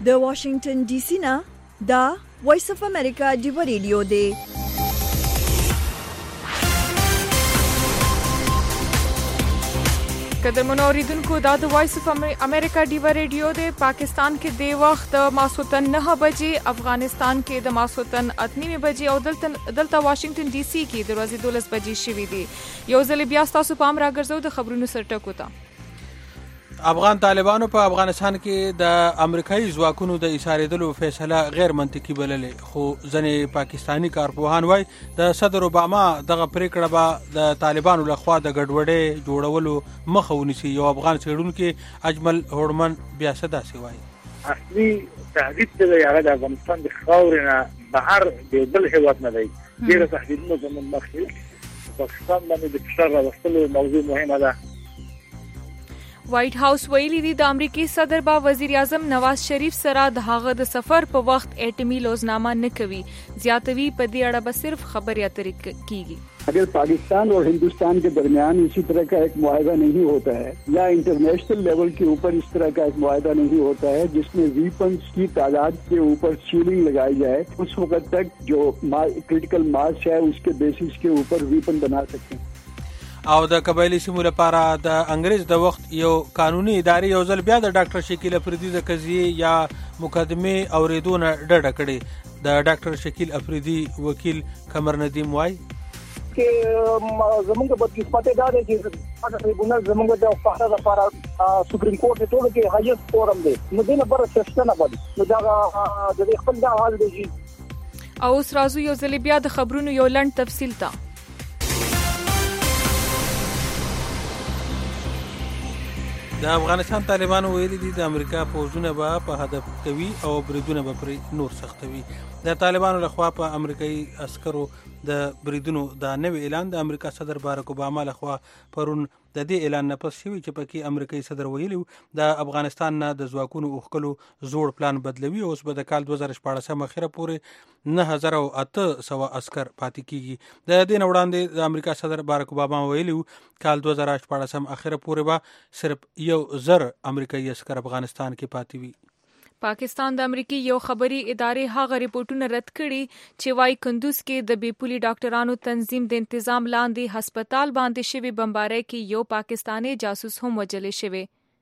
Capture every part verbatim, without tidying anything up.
د واشنگټن ډي سي نه دا وایس اف امریکا ډیو ریډیو دی. قدرمنو اوریدونکو دا د وایس اف امریکا ډیو ریډیو دی. پاکستان کې د وخت ماسوتن نه بجې، افغانستان کې د ماسوتن اتنیمه بجې او دلته دلته واشنگټن ډي سي کې د ورځې دولس بجې شوې دي. یو ځل بیا تاسو پام راګرځو د خبرونو سرټکو ته. افغان طالبانو په افغانستان کې د امریکایي ځواکونو د ایسارېدلو فیصله غیر منطقي بللې، خو ځینې پاکستانی کارپوهان وایي د صدر اوباما دغه پریکړه به د طالبانو لخوا د ګډوډۍ جوړولو مخه ونیسي. یو افغان څېړونکی اجمل هوډمن بیا څه داسې وایي. اصلي تهدید چې هغه د افغانستان د خاورې نه بهر د بل هېواد نه دی، ډېره تهدیدونه زموږ مخکې پاکستان باندې د فشار راوستلو موضوع مهمه ده. وایټ هاوس ویلي دی د امریکای صدر با وزیر اعظم نواز شریف سره د هغه د سفر په وخت اټمی لوزنامه نه کوي. زیاتوي په دې اړه به صرف خبري اترې کیږي. اگر پاکستان اور ہندوستان کے درمیان اسی طرح کا ایک معاہدہ نہیں ہوتا ہے یا انٹرنیشنل لیول کے اوپر اس طرح کا ایک معاہدہ نہیں ہوتا ہے جس میں ویپنز کی تعداد کے اوپر سیلنگ لگائی جائے، اس وقت تک جو کرٹیکل ماس ہے اس کے بیسس کے اوپر ویپن بنا سکتے ہیں. او د قبایلی سیمو لپاره د انګریز د وخت یو قانوني ادارې یو ځل بیا د ډاکټر شکیل افریدي د قضیې یا مقدمې اوریدونه ډډه کړې. د ډاکټر شکیل افریدي وکیل قمر ندیم وایي چې زمونږ په قسمت دا دی چې ټریبونل زمونږ د فقره لپاره سپریم کورټ ته ټول کې هایست فورم دی، نو دینه بر سیستم باندې نو دا د خپل دا حال دی. او اوس راځو یو ځل بیا د خبرونو یو لنډ تفصیل ته. د افغانستان طالبانو ویلي دي د امریکا پوځونه به په هدف کوي او بریدونه به پرې نور سختوي. د طالبانو لخوا په امریکایي عسکرو د بریدونو دا نوی اعلان د امریکا صدر بارک اوباما لخوا پرون د دې اعلان نه پس شوی چې پکې امریکایي صدر ویلي د افغانستان نه د ځواکونو اوښکلو زوړ پلان بدلوي. اوس به د کال دوه زره شپاړسم اخره پورې نه هزار او اته سوه عسکر پاتې کیږي. د دې نه وړاندې د امریکا صدر بارک اوباما ویلي کال دوه زره شپاړسم اخره پورې به صرف یو زر امریکایي عسکر افغانستان کې پاتې وي. پاکستان د امریکای یو خبري ادارې هغه ریپورتونه رد کړي چې وايي کندوز کې د بیپولي ډاکټرانو تنظیم د تنظیم لاندې هسپتال باندې شوی بمبارۍ کې یو پاکستانی جاسوس هم وژل شوی.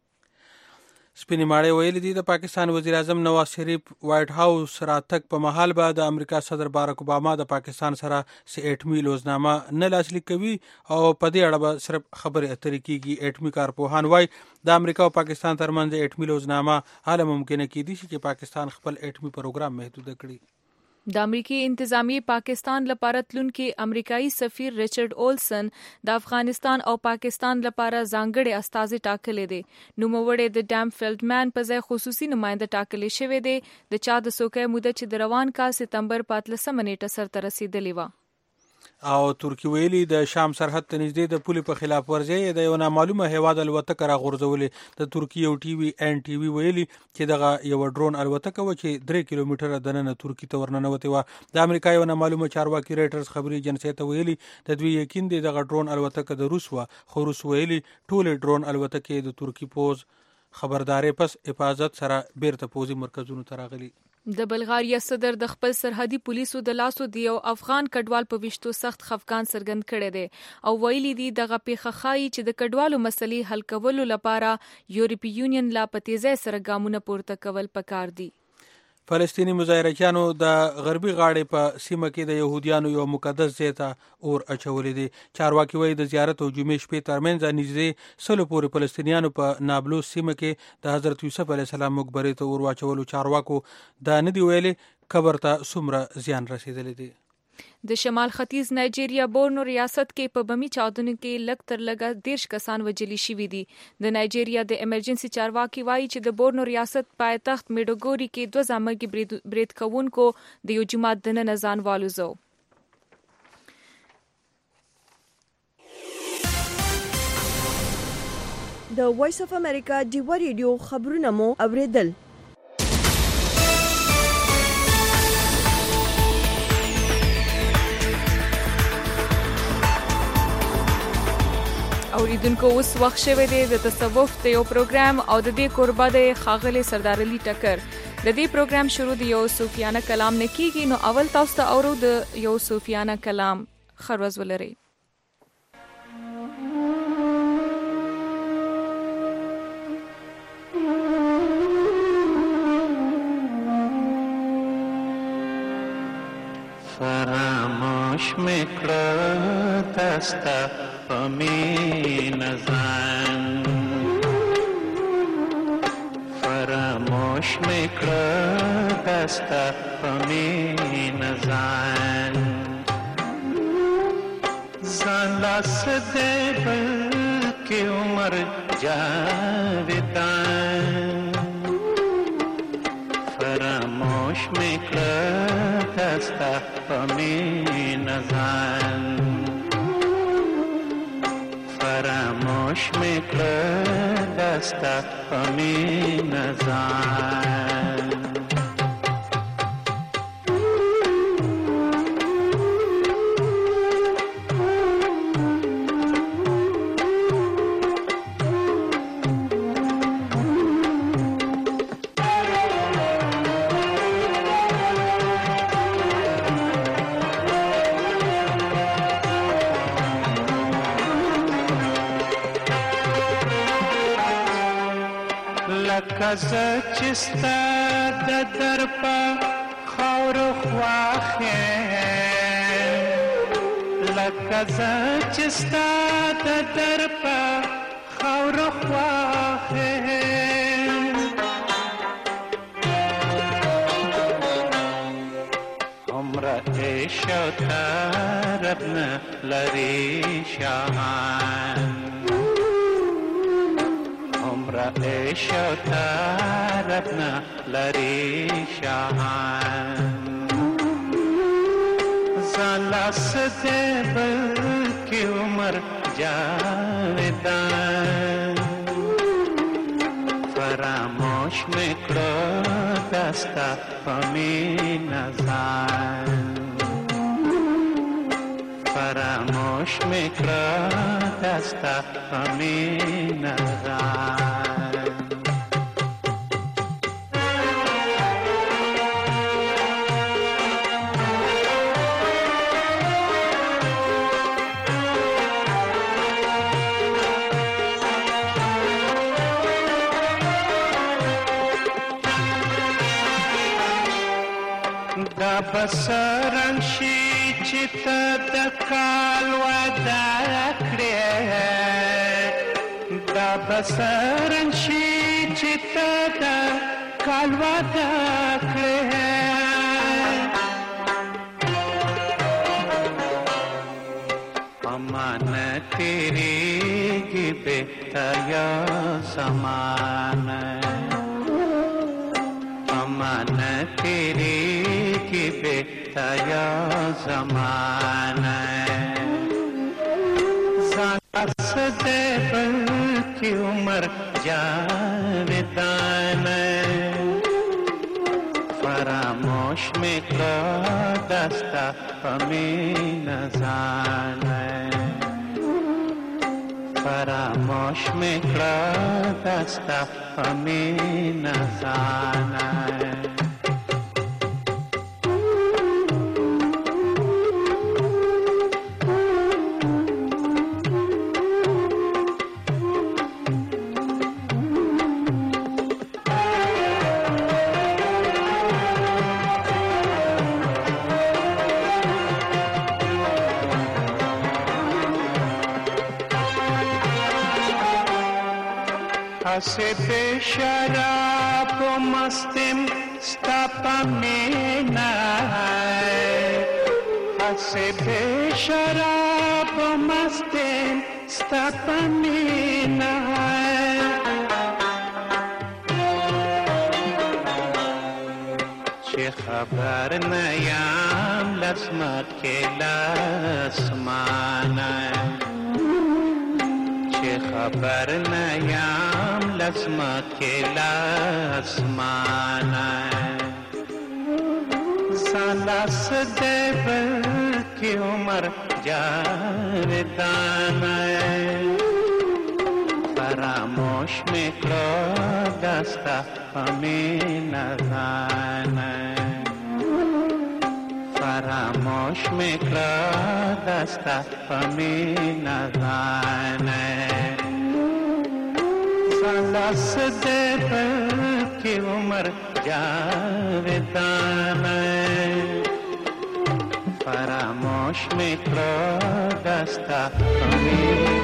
سپینې ماړې ویلي دي د پاکستان وزیر اعظم نواز شریف وایټ هاوس راتګ په مهال به د امریکا صدر بارک اوباما د پاکستان سره سی اټمی لوزنامه نه لاسلیک کوي او په دې اړه به صرف خبرې اترې کیږي. اټمی کارپوهان وایي د امریکا او پاکستان ترمنځ اټمی لوزنامه هله ممکنه کیدی شي چې پاکستان خپل اټمی پروګرام محدود کړي. د امریکای انتظامی پاکستان لپاره تلونکي امریکایي سفیر ریچارډ اولسن د افغانستان او پاکستان لپاره ځانګړي استازي ټاکلي دي. نوموړی د ډام فیلډمن په ځای خصوصي نماینده ټاکلی شوی دی. د چا د سوکې موده چې د روان کال سپتمبر په اتلسمه نیټه سرته رسیدلی و. او ترکی ویلي د شام سرحد ته نږدې د پولې په خلاف ورزي د یو نامعلومه هیواد الوتکه راغورځولې. د ترکی یو ټي وي ان ټي وي ویلي چې دغه یو ډرون الوتکه و چې درې کیلومتره دننه ترکی ته ورننوتې وه. د امریکا یو نامعلومه چارواکي ریټرز خبري ایجنسۍ ته ویلي د دوی یقین دی دغه ډرون الوتکه د روس وه، خو روس ویلي ټولې ډرون الوتکې د ترکی پوز خبرداري پس حفاظت سره بیرته پوزي مرکزونو ته راغلي. د بلغاریا صدر د خپل سرحدي پولیسو د لاسو د یو افغان کډوال په وشتو سخت خفقان څرګند کړی دی او ویلي دي دغه پیښه ښایي چې د کډوالو مسلې حل کولو لپاره یورپی یونین لا په تیزۍ سره ګامونه پورته کول پکار دي. فلسطینی مظاهرچیانو د غربي غاړې په سیمه کې د یهودیانو یو مقدس ځای ته اور اچولی دی. چارواکي وایي د زیارت او جمعې شپې ترمنځ نږدې سلو پورې فلسطینیانو په نابلوس سیمه کې د حضرت یوسف علیه السلام مقبرې ته اور واچولو. چارواکو دا نه دی ویلي قبر ته څومره زیان رسیدلی دی. د شمال ختیځ نایجیریا بورنو ریاست کې په بمی چاودنو کې لږ تر لږه دیرش کسان وژلي شوي دي. د نایجیریا د ایمرجنسي چارواکي وایي چې د بورنو ریاست پایتخت میډوګوري کې دوه ځانمرګي برید کوونکو د یو جومات دننه ځان والوزو. د وایس اف امریکا ډیو ریډیو خبرونه مو اوریدل. اوریدونکو اوس وخت شوی دی د تصوف د یو پروګرام او د دې کوربه د ښاغلي سردار علي ټکر. د دې پروګرام شروع د یو صوفیانه کلام نه کیږي، نو اول تاسو ته اورو د یو صوفیانه کلام. خروز ولري. فراموش میکړه دستا پمین زان، فراموش میکړه دستا پمین زان، زان لاس دې بلکې عمر جاویدان، فراموش میکړه دستا پمین زان، فراموش میکړه دستا پمین زان. لکه چې ستا د در په خاورو خواښ یم، لکه زه چې ستا د در په خاورو خواښ یم، عمره عیش او طرب نه لري شاهان، عیش و طرب نه لري شاهان، زان لاس دې بلکې عمر جاویدان، فراموش میکړه دستا پمین زان، فراموش میکړه دستا پمین زان. دا بسرنګ شي چې ته د کال وعده کړې، دا بسرنګ شي چې ته د کال وعده کړې، امانه تیریږي بهتیا زمانه، امانه تیریږي بهتیا زمانه، زان لاس دې بلکې عمر جاویدانه، فراموش میکړه دستا پمین زانه، فراموش میکړه دستا پمین زانه. हसे बेशराब मस्तिम स्ता पमीना है, हसे बेशराब मस्तिम स्ता पमीना है, चे खबर नयाम लस्मत के लस्माना, खबर नयाम लस्मत के लस्माना, सालास दे बल्कि उमर जावेदाना, فراموش میکرد دست همی نزنه فراموش میکرد دست همی نزنه دست دل کی عمر جاودانه فراموش میکرد دست همی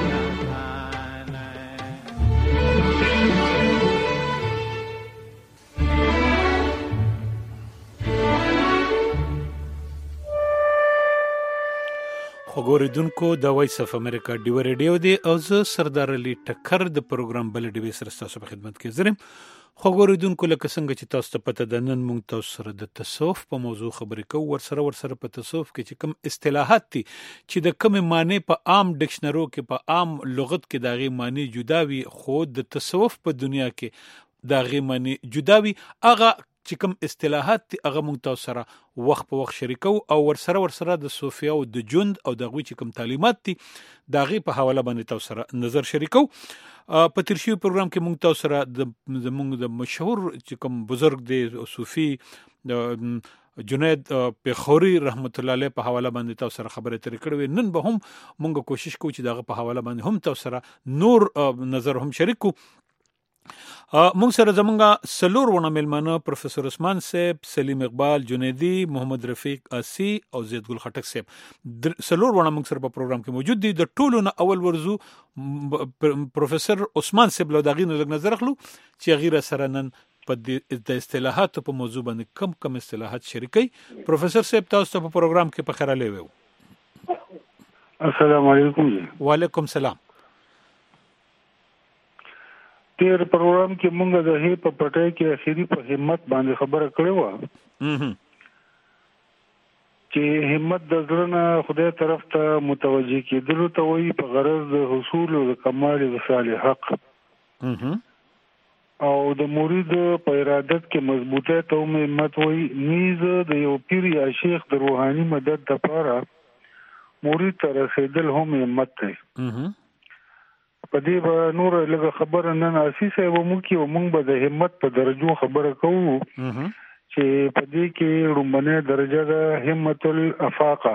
خوګوریدونکو د وایس اف امریکا ډیو ریډیو دی او زه سردار علي ټکر د پروګرام بل ډیوي سره تاسو په خدمت کې زرم. خوګوریدونکو لکه څنګه چې تاسو ته پته ده نن موږ تاسو سره د تصوف په موضوع خبرې کوو. ورسره ورسره په تصوف کې چې کوم اصطلاحات دي چې د کوم معنی په عام ډکشنرو کې په عام لغت کې داغي معنی جدا وي خو د تصوف په دنیا کې داغي معنی جدا وي. هغه چې کوم اصطلاحات دي هغه موږ تاسو سره وخت په وخت شریکو او ورسره ورسره د صوفیا او د ژوند او د غوي چې کوم تعلیمات دي داغي په حواله باندې تاسو سره نظر شریکو. په تیر شوی پروګرام کې موږ تاسو سره د موږ د مشهور چې کوم بزرګ دی صوفي د جنید پیخوري رحمت الله علیه په حواله باندې تاسو سره خبرې ترې کړې. نن به هم موږ کوشش کوو چې دغه په حواله باندې هم تاسو سره نور نظر هم شریکو. مونږ سره زمونږه سلور ونه ملمانه پروفیسور عثمان صاحب، سلیم اقبال جنیدی، محمد رفیق اسی او زید ګل خټک صاحب سلور ونه مونږ سره په پروګرام کې موجود دي. د ټولو نه اول ورزو پروفیسور عثمان صاحب له دغې نه لږ نظر اخلو چې غیر سره نن په د اصطلاحات په موضوع باندې کم کم اصطلاحات شریکي. پروفیسور صاحب تاسو ته په پروګرام کې په خیر لوي. السلام علیکم. وعلیکم سلام. تیر پروګرام کې مونږ د هی په پټای کې اخیری په همت باندې خبره کړې و چې همت د ځړنه خدای طرف ته متوجي کېدل ته وایي په غرض د حصول او د کمال د صالح حق او د مرید په ارادت کې مضبوطه ته همت وایي. نیز د یو پیر یا شیخ د روحاني مدد لپاره مرید ته رسیدل هم همت دی. په دې به نور لږه خبره نن اساسه و مو کې و مونږ به د همت په درجو خبره کوو چې په دې کې رومبنه درجه د همت الافاقه.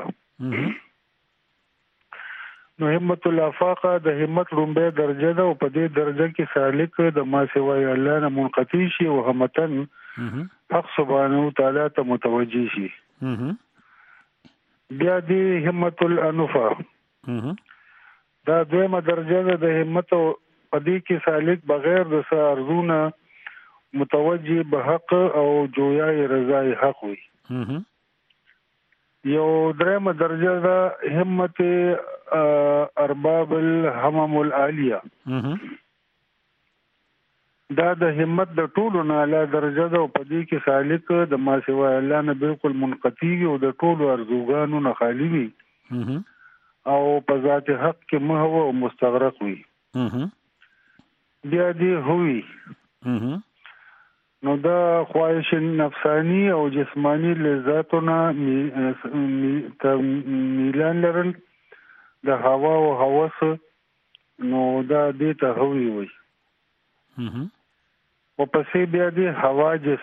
نو همت الافاقه د همت رومبه درجه ده او په دې درجه کې سالک د ما سوای الله نه منقطع شي او همتن حق سبحانه وتعالى ته متوجي شي. بیا دې همت الانفا دا دویمه درجه ده د همت او پدې کې سالک بغیر د سارزونه متوجي به حق او جویای رضای حق وي. یو دریمه درجه ده همت ارباب الهمم العالیه. دا د همت د ټولو نه اعلی درجه ده او پدې کې سالک د ما سوا الله نه بالکل منقطع او د ټولو ارزوګانو نه خالی وي او په ذات حق کې محو او مستغرق وي. بیا دی هوی نو دا خواهش نفسانی او جسمانی لذاتونه میلان لرل د هوا او هوس نو دا دې ته هوی وي. او پسې بیا دی حواجس.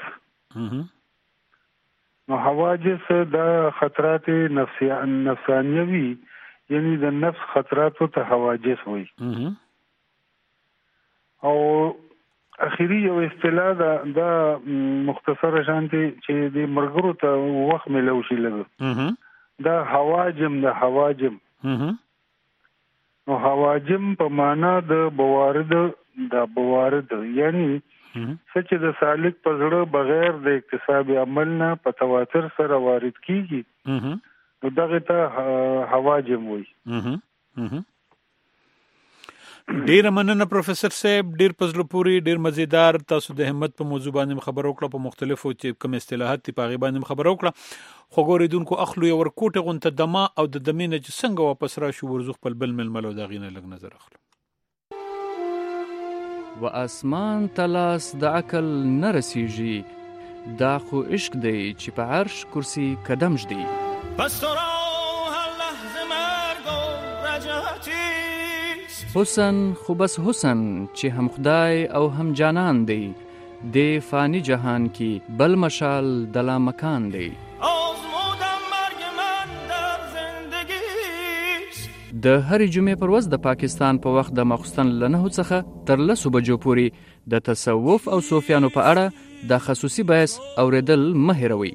نو حواجس دا خطرات نفسانیه وي یعنی د نفس خطراتو ته حواجس وي. او اخیری یو اصطلاح دا, دا مختصره شانتي چې د مرګرو ته وخت ملو شي لګ دا حواجم د حواجم. نو حواجم په معنا د بوارد د بوارد یعنی سچ د سالک په زړه بغیر د اکتساب عمل نه په تواتر سره وارد کیږي نو دغه ته حواجم وي. ډیر مننه پروفیسور صاحب، ډیر پزلو پوری، ډیر مزیدار. تاسو د همت په موضوع باندې خبرو کړه، په مختلفو چې کوم اصطلاحات په غیبه باندې خبرو کړه. خو ګوریدونکو اخلو یو ورکوټه غونته دما او د دمینه چې څنګه واپس را شو ورزخ په بل ململو دا غینه لګ نظر اخلو. و اسمان تلاس د عقل نرسیږي، دا خو عشق دی چې په عرش کرسی قدم جدي. پس تو را هر لحظه مرگ و رجعتیست، حسن خو بس حسن چې هم خدای او هم جانان دی د فانی جهان کې بل مشال دلا مکان دی. د هرې جمعې پر ورځ د پاکستان په وخت د ماخوستن له نهو څخه تر لسو بجو پورې د تصوف او صوفیانو په اړه د خصوصي بحث اوریدل مه هېروئ.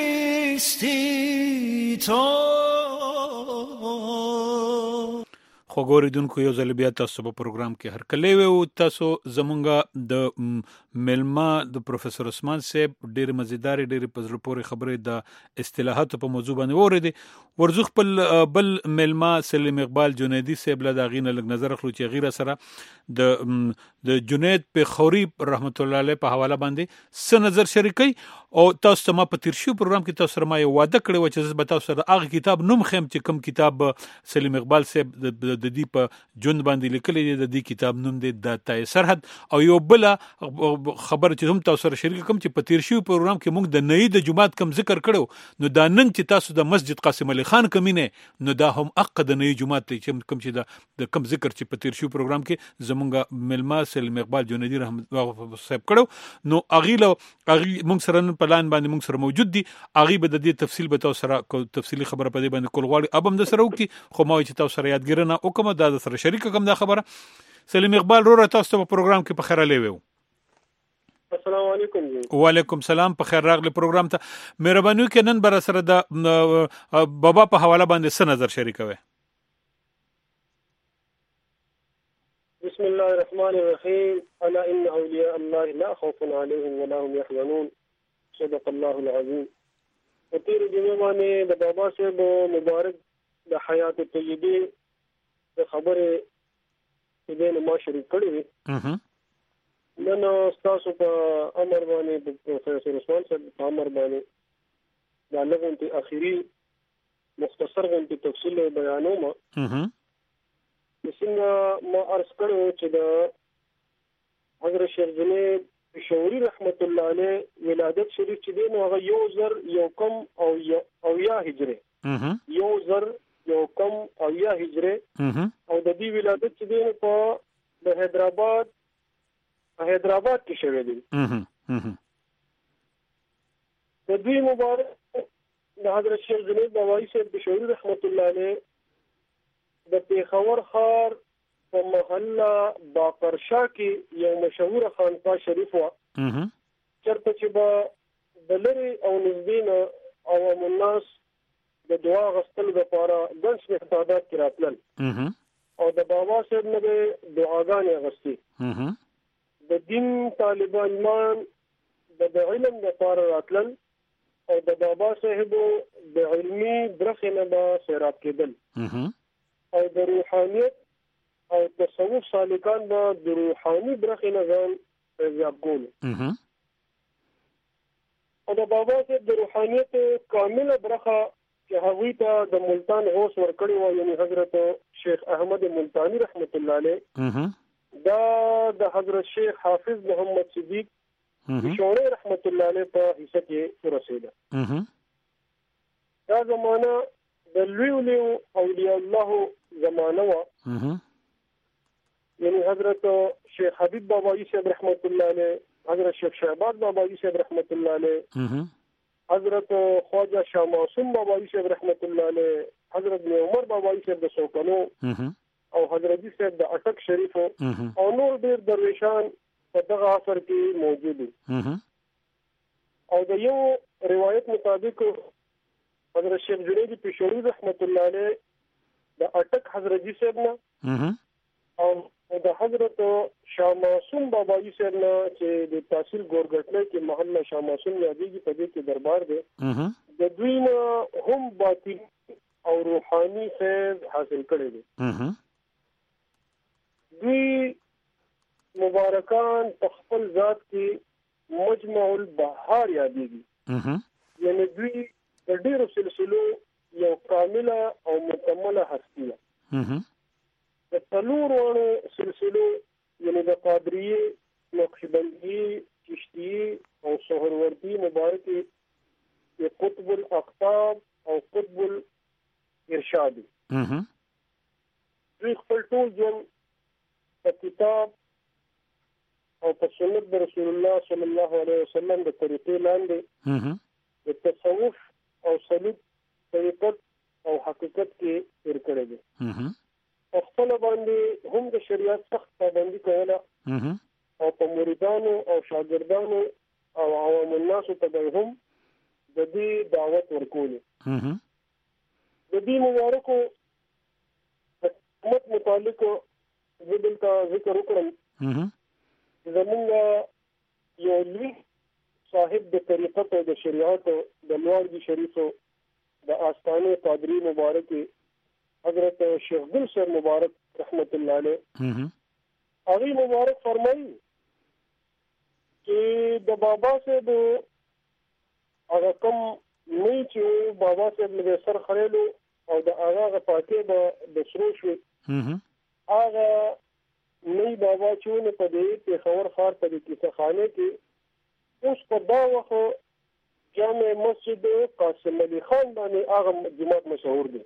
خو ګوریدونکو یو ځل بیا تاسو په پروګرام کې هر کله وو تاسو زمونږه د ملما د پروفیسور عثمان صاحب ډېر مزیدار ډېر پزړه پورې خبرې د اصطلاحاتو په موضوع باندې وریدي ورزو خپل بل ملما سلیم اقبال جنیدی صاحب له داغینه لګ نظر خلو چې غیره سره د د جنید په خوري رحمت الله علیه په حواله باندې س نظر شریکي او تاسو ما په تیر شو پروګرام کې تاسو سره ما یو وعده کړی و چې زه به تاسو سره هغه کتاب نوم خیم چې کوم کتاب سلیم اقبال صاحب د دې په جون باندې لیکلی دی د دې کتاب نوم دی د تای سرحد او یو بل خبر چې هم تاسو سره شریک کوم چې په تیر شو پروګرام کې موږ د نئی د جمعات کم ذکر کړو نو دا نن چې تاسو د مسجد قاسم علي خان کمینه نو دا هم حق د نئی جمعات چې کوم چې د کم ذکر چې په تیر شو پروګرام کې زمونږ ملما سلیم اقبال جنیدی رحمت الله صاحب کړو نو اغیله اغي موږ سره پلان باندې موږ سره موجود دي اغي به د دې تفصیل به تاسو سره تفصیلی خبره په دې باندې کول غواړي ابم د سره وکي خو ما چې تاسو سره یادګرنه او کوم دا سره شریک کوم دا خبره سلیم اقبال رو تاسو په پروګرام کې په خیر لوي. السلام علیکم. وعلیکم سلام په خیر راغلی پروګرام ته مهرباني وکړئ نن بر سره د بابا په حواله باندې څه نظر شریکوي. بسم الله الرحمن الرحيم الا ان اولياء الله لا خوف عليهم ولا هم يحزنون صدق الله العظيم. وتیر جمعه باندې د بابا صاحب مبارک د حیات طیبه د خبره دې ما شریک کړی نن تاسو په امر باندې د پروفیسور عثمان صاحب په امر باندې دا لغونتي اخیری مختصر غونتي تفصیل بیانوم څنګه ما عرض کړو چې د حضرت شیخ جنید پېښوري رحمت الله علیه ولادت شریف چې دی نو هغه یو زر یو کم او او یا هجره یو زر یو کم او یا هجره او د دې ولادت چې دی په د حیدرآباد حیدرآباد کې شوی دی. د دوی مبارک د حضرت شیخ جنید بابایی صاحب پېښوري رحمت الله علیه د پیښور ښار په محله باقرشاه کې یو مشهور خانقاه شریف و چرته چې به د لرې او نږدې نه عوام الناس د دعا غوښتلو دپاره ګڼ شمېر تعداد کې راتلل او د بابا صاحب نه به دعاګانې اخیستې. د دین طالبان ایمان د علم دپاره راتلل او د بابا صاحبو د علمي برخې نه به سیراب کېدل او د روحانیت او تصوف سالکان به د روحاني برخې نه ځان فیضیاب کولو او د بابا صاحب د روحانیت کامله برخه چې هغوی ته د ملتان غوث ورکړی و یعنی حضرت شیخ احمد ملتانی رحمت الله علیه دا د حضرت شیخ حافظ محمد صدیق پېښوري رحمت الله علیه په حصه کې ورسېده. دا زمانه د لویو لویو اولیاء الله زمانه و یعنی حضرت شیخ حبیب بابایی صاحب رحمت الله علیه حضرت شیخ شهباز بابایی صاحب رحمت الله علیه حضرت خواجہ شاه معصوم بابایی صاحب رحمت الله علیه حضرت عمر بابایی صاحب د سوکنو او حضرت صاحب د اٹک شریف او نور ډیر درویشان په دغه عصر کې موجود دي او د یو روایت مطابق حضرت شیخ جنید پېښوري رحمت الله علیه د اٹک حضرت صاحب نه او د حضرت شاه معصوم بابایی صاحب نه چې د تحصیل ګورګټلې کې محله شاه معصوم یادېږي په دې کې دربار دی د دوی نه هم باطني او روحاني فیض حاصل کړی دی. دوی مبارکان په خپل ذات کې مجمع البحار یادېږي یعنی دوی د ډېرو سلسلو یو کامله او مکمله هستی ده. د څلورو سلسلو یعنی د قادریه نقشبندی چشتی او سهروردی مبارک د قطب الاقطاب او قطب الارشاد دوی خپل ټول ژوند او په سنت د رسول الله صلی الله علیه وسلم د طریقې لاندې د تصوف او سلوک طریقت او حقیقت کې تیر کړی دی. په خپل باندې هم د شریعت سخت پابندي کوله او په مریدانو او شاګردانو او عوام الناس ته به هم د دې دعوت ورکولې. د دې مبارکو مت متعلق د دلته ذکر وکړم. زمونږ یو لوی صاحب د طریقت او د شریعت د لوړ شریفو د آستانه قادری مبارک حضرت شیخ گل سر مبارک رحمت الله علیه هغه مبارک فرمایي چې د بابا صاحب هغه کوم نه چې بابا صاحب له سر خړېلو او د هغه پاتې به د سرو شو هغه نه بابا چونه په دې په خبر خار په دې کیسه خانه کې اوس په دا وخت جامع مسجد قاسم علي خان باندې هغه جماعت مشهور دي.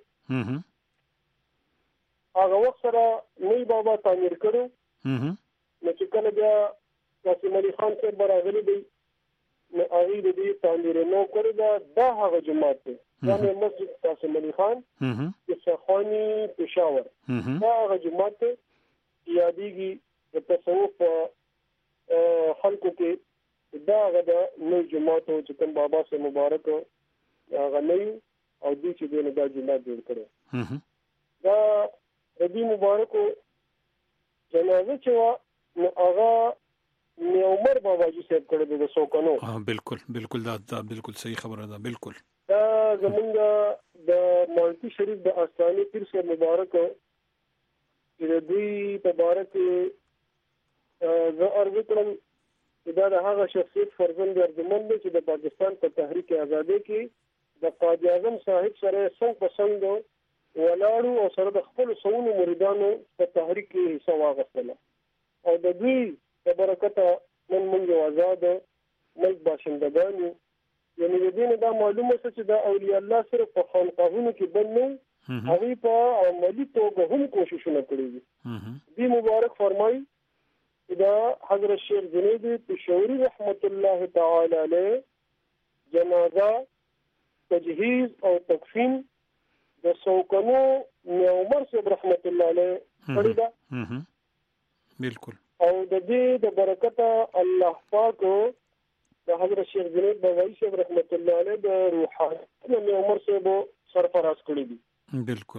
هغه وخت سره نه بابا تعمیر کړو نو چې کله بیا قاسم علي خان څخه براغلي دی نو هغه دې تعمیر نو کړی دا د هغه جماعت دی جامع مسجد قاسم علي خان چې سخانی پېښور دا هغه جماعت یادېږي د تصوف په خلکو کې دا هغه د نوی جماعت چې کوم بابا سے مبارک هغه نوی او دوی چې دوی نه دا جماعت جوړ کړی. دا د دې مبارکو جنازه چې وه نو هغه مې عمر بابا جي صاحب کړی د سوکنو. بالکل بالکل دا دا بالکل صحیح خبره ده. بالکل دا زمونږ د مالټي شریف د آستانې پیر صاحب مبارک چې د دوی په باره کې زه عرض کړم چې دا د هغه شخصیت فرزند ارجمند دی چې د پاکستان په تحریک آزادۍ کې د قائد اعظم صاحب سره څنګ په څنګ ولاړو او سره د خپلو سوونو مریدانو په تحریک کې حصه واخیستله او د دوی په برکته نن موږ یو آزاد ملک باشندګان یو. یعنې د دې نه دا معلومه شوه چې دا اولیاء الله صرف په خانقاهونو کې بند نه هغوی په عملي توګه هم کوششونه کړي دي. دې مبارک فرمایي چې دا حضرت شیخ جنید پېښوري رحمت الله تعالی علیه جنازه تجهیز او تکفین د سوکنو میا عمر صاحب رحمت الله علیه کړې ده. بالکل او د دې د برکته الله پاک د حضرت شیخ جنید بغاوی صاحب رحمت الله علیه د روحانیت میا عمر صاحب سرفراز کړی دي. بالکل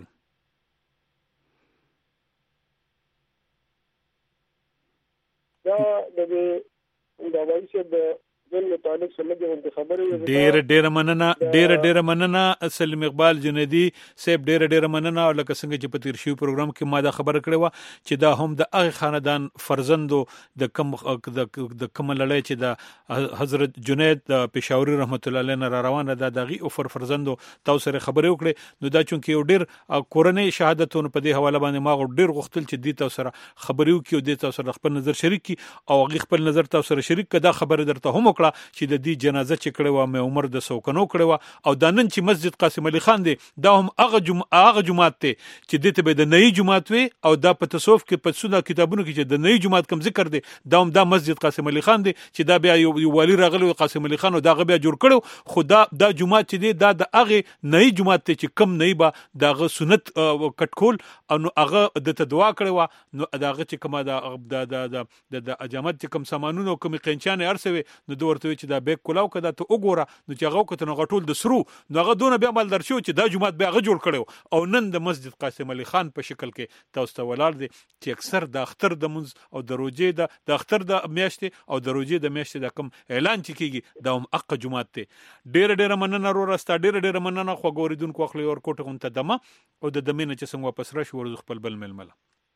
دا د دې د بغاوی صاحب ځل متعلق سره د خبرې ډېر ډېر مننه ډېر ډېر مننه سلیم اقبال جنیدی صاحب ډېر ډېر مننه. او لکه څنګه چې په تیر شوي پروګرام کې ما دا خبره کړې وه چې دا هم د هغه خاندان فرزندو د کم د کومه لړۍ چې د حضرت جنید د پېښوري رحمت الله علیه نه را روانه ده د هغې افر فرزندو تاسو سره خبرې وکړې. نو دا چونکې یو ډېر کورنۍ شهادتونه په دې حواله باندې ما ډېر غوښتل چې دې تاسو سره خبرې وکړي او دې تاسو سره خپل نظر شریک کړي او هغې خپل نظر تاسو سره شریک کړه. دا خبره درته هم وکړه چې د دې جنازه چې کړې وه مې عمر د سوکنو کړې وه او دا نن چې مسجد قاسم علي خان دی دا هم هغه جم... هغه جماعت دی چې دې ته به د نئی جماعت وي او دا په تصوف کې په څونه کتابونو کې چې د نئی جماعت کوم ذکر دی دا هم دا مسجد قاسم علي خان دی چې دا بیا یو, یو والی راغلی قاسم علي خان او دا هغه بیا جوړ کړو. خو دا دا جماعت چې دی دا د هغې نئی جماعت دی چې کم نئی به د هغه سنت کټ کول او نو هغه دته دعا کړې وه نو د هغه چې کومه د د اجامت چې کوم سامانونه او کومې قینچانې هر څه وې نو ده ورته وایي چې دا بیګ کولاو که دا ته وګوره نو چې هغه وکتل نو هغه ټول د سرو نو هغه دونه بیا مالدار شو چې دا جومات بیا هغه جوړ کړی او نن د مسجد قاسم علي خان په شکل کې تاسو ته ولاړ دی چې اکثر د اختر د منځ او د روژې د د اختر د میاشتې او د روژې د میاشتې د کوم اعلان چې کېږي دا هم حق جومات دی. ډېره ډېره مننه وروره ستا ډېره ډېره مننه خوږ اورېدونکو اخلي اور کوټه غونته دمه او د دمې نه چې څنګه واپس راشو ورځو خپل بل مېلمه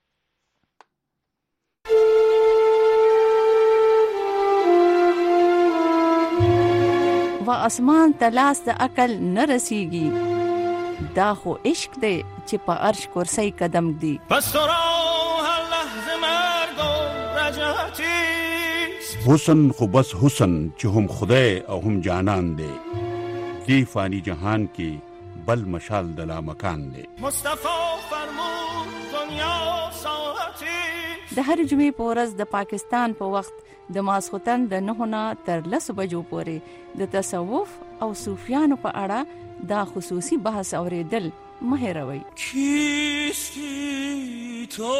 و اسمان تلاس د عقل نه رسیږي دا خو عشق دی چې په عرش کرسی قدم دی. پس تو را هر لحظه مرگ و رجعتیست حسن خو بس حسن چې هم خدای او هم جانان دی دی فانی جهان کې بل مشال د لا مکان دی. مصطفی فرمود دنیا ساعتیست د هر جمعې په ورځ د پاکستان په وخت د ماسختن د نهو نه تر لسو بجو پورې د تصوف او صوفیانو په اړه دا خصوصي بحث اوریدل مه هېروئ. کیستی تو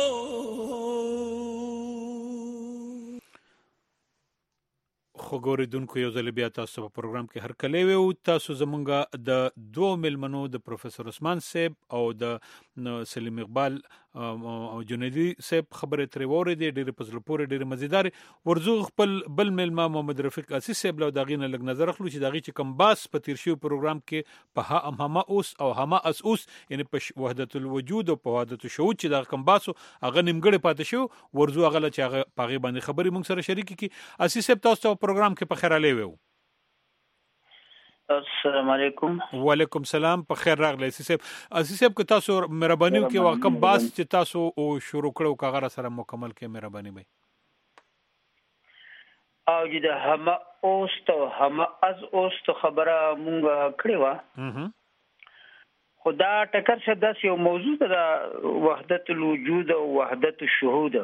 خو ګوریدونکو یو ځل بیا تاسو په پروګرام کې هر کله وو تاسو زمونږه د دوه ملمنو د پروفیسور عثمان صاحب او د سلیم اقبال او جنیدی صاحب خبره ترې وریدې ډېر په زړه پورې ډېر مزیدار ورزو خپل بل ملما محمد رفیق اسی صاحب له داغینه لګ نظر خلو چې داغي چې کم باس په تیر شو پروګرام کې په هم هم اوس او هم اس اوس یعنی په وحدت الوجود او په وحدت الشهود چې دا کم باسو هغه نیمګړی پاتې شو ورزو هغه چې هغه پاغي باندې خبرې مونږ سره شریک کی اسی صاحب تاسو پروګرام کې په خیر علي وو. السلام علیکم. وعلیکم سلام. په خیر راغلی اسی صاحب. اسی صاحب که تاسو مهرباني وکړئ وکم باس چې تاسو او شروع کړو کاغره سره مکمل کې مهرباني وي. او چې د هم اوس ته هم از اوس ته خبره مونږ کړې و خدا ټکر شه داس یو موضوع ده وحدت الوجود او وحدت الشهود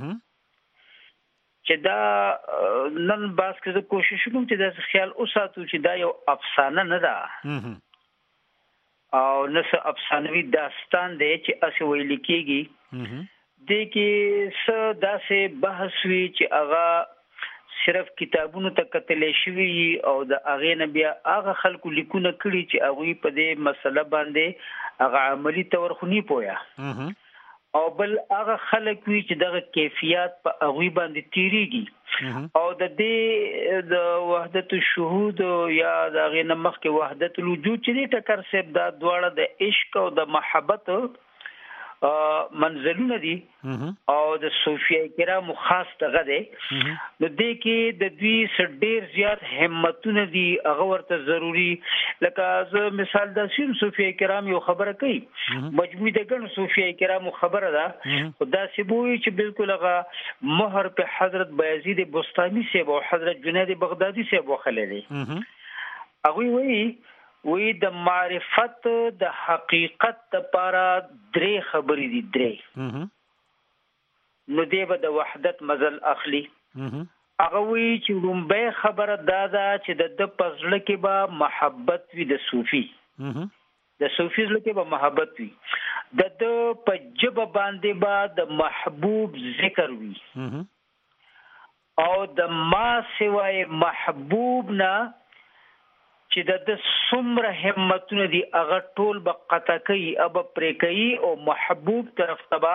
چې دا نن باس کې زه کوشش کوم چې دا خیال اوساتو چې دا یو افسانه نه ده او نه څه افسانوي داستان دی چې اسی ویل کېږي د کې څه داسې بحث وی چې هغه صرف کتابونو ته کتل شوی او د هغه نه بیا هغه خلکو لیکونه کړي چې هغه په دې مسله باندې هغه عملی تور خو نه پویا او بل هغه خلک وی چې دغه کیفیت په هغه باندې تیریږي او د دې د وحدت الشهود یا د غینه مخ کې وحدت الوجود چې ټکر سب دا دواړه د عشق او د محبت منزلونه دي او د صوفیای کرامو خاص دغه دي نو دې کې د دوی سره ډیر زیات همتونه دي هغه ورته ضروری لکه از مثال د سیم صوفیای کرام یو خبره کوي مجموعه د ګڼ صوفیای کرامو خبره ده خدا سیبوي چې بالکل هغه مہر په حضرت بایزید بستانی سے او حضرت جنید بغدادي سے وخلې دي هغه وی وی د معرفت د حقیقت لپاره درې خبرې دي درې نو دی به د وحدت مزل اخلي هغه وی چې لومبه خبره دا ده چې د د پزړه کې به محبت وي د صوفي د صوفي زړه کې به محبت وي د د پجب باندې به د محبوب ذکر وي او د ما سوای محبوب نه چې د څومره همتونه دي هغه ټول به قطع کوي او پرې کوي او محبوب طرف تبا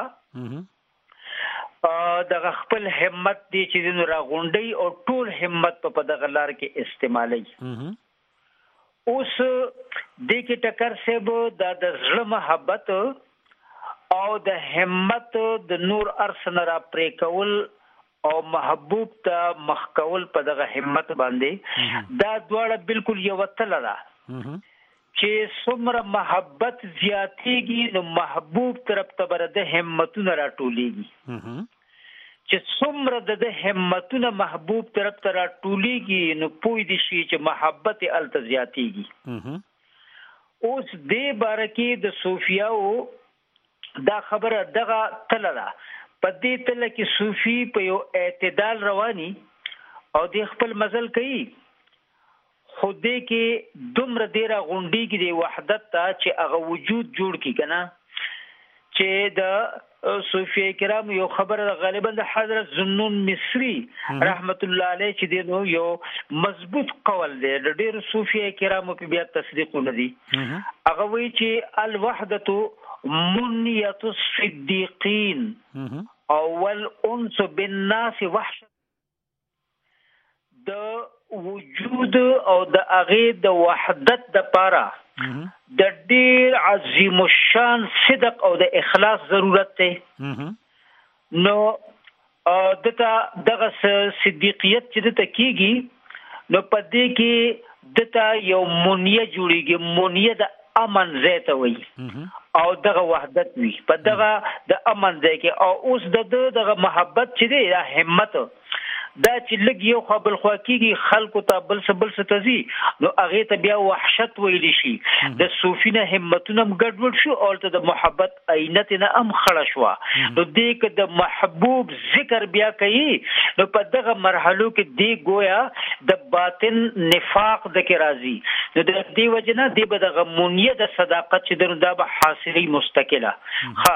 د خپل همت دي چې نو را غونډي او ټول همت په دغه لار کې استعمالي اوس د کې ټکر سبو د زړه محبت او د همت د نور ارسن را پرې کول او محبوب ته مخ کول په دغه همت باندې دا دواړه بالکل یو تل ده چې څومره محبت زیاتېږي نو محبوب طرف ته برده همتونه راټولېږي چې څومره د همتونه محبوب طرف ته راټولېږي نو پوي دي شي چې محبت الته زیاتېږي اوس دې باره کې د صوفیاو دا خبره دغه تل ده په دې تل کې صوفي په یو اعتدال رواني او د خپل مزل کوي خو دې کې دومره ډیره غونډي کې د وحدت ته چې هغه وجود جوړ کی کنه چې د صوفي کرام یو خبره غالبا د حضرت زنون مصری رحمت الله علیه چې د یو مضبوط قول دی د ډیرو صوفي کرامو په بیا تصدیق ندي هغه وی چې الوحدت منیت الصدیقین اول انس بالناس وحشت د وجود او د هغه د وحدت د پاره د ډیر عظیم الشان صدق او د اخلاص ضرورت ته نو دته دغه صدیقیت چې د تکیږي نو په دې کې دته یو منیه جوړیږي منیه د امن ذات وي او دغه وحدت وي په دغه د امن ځای کې او اوس د دغه محبت چې دی همت دا چې لګ یو خو بل خوا کېږي خلکو ته بل څه بل څه تزي نو هغه ته بیا وحشت ویل شي د صوفینه همتونه ګډوډ شو او ته د محبت عینت نه ام خړه شو نو دې کې د محبوب ذکر بیا کوي نو په دغه مرحلو کې دی گویا د باطن نفاق د کې راځي نو د دې وجنه دی به د غمونیه د صداقت چې د دا به حاصلي مستقله ها